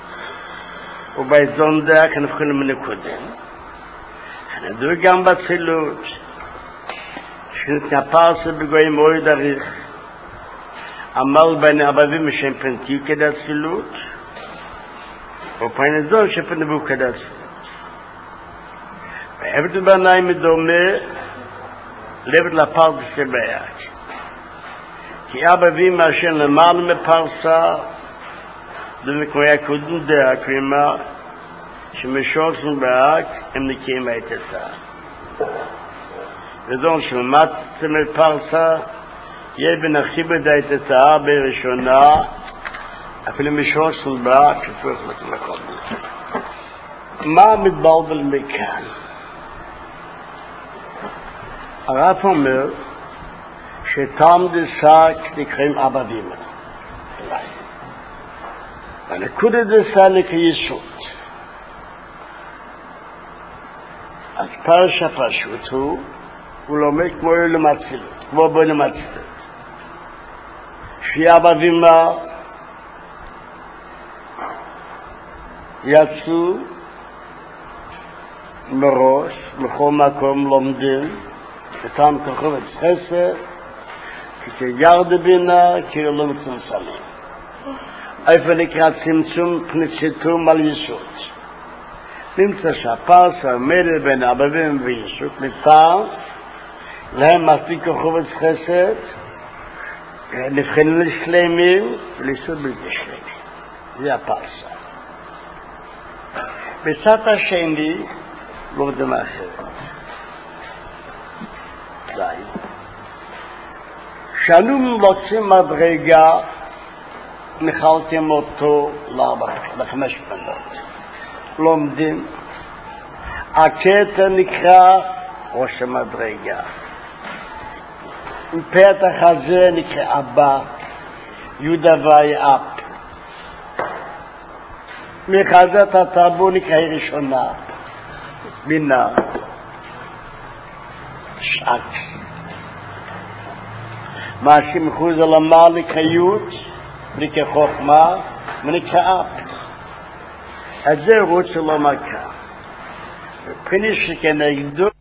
A: ובאזון דעת הנבחנים לקודים. נדעו גם בצילות, שנתנפרסה בגוימו ידריך, עמל בין אבבים משם פנטיו כדת צילות, ופעין זו שפנבו כדת צילות. ועבד בנאי מדומה, לבד לפרס שבעת. כי אבבים אשר למעלה מפרסה, במקורי הקודם דעה, כלומר, שמשורסים בעק, הם נקיים היתסה. וזון שלמת מפרסה, יהיה בנחי בדעת את הער בראשונה, אפילו משור סולבה, כפוך לקום. מה מתבלבל מכאן? הרב אומר, שתם דסק נקראים אבא ואמא. והנקודה דסק נקרא ישות. אז פרש הפשוט הוא לומד כמו למצלות, כמו בו למצלות. שאבא ואמא יצאו מראש, בכל מקום לומדים, ותם כוכבת חסר, כיגרד בינה, כאילו לא מצומצמים. איפה נקרא צמצום פניצתום על ישות. נמצא שהפרס העומד בין אבבים וישות ניתן, להם מספיק כוכבת חסר, נבחנו לשלמים וליסוד בלתי שלמים. זה הפרסה. בצד השני, לא בדם אחרת. זין. שאנו מוצאים מדרגה, נחלתם אותו לחמש פנות. לומדים. הקטע נקרא ראש המדרגה. פתח הזה נקרא אבא, יהודה ואי אפ. מחזת התרבוניק הראשונה. בינה. שק. מה שמחוז למעלה לקיות, וכחוכמה, ונקעה. אז זה רוצה לומר כך. פני שכנגדו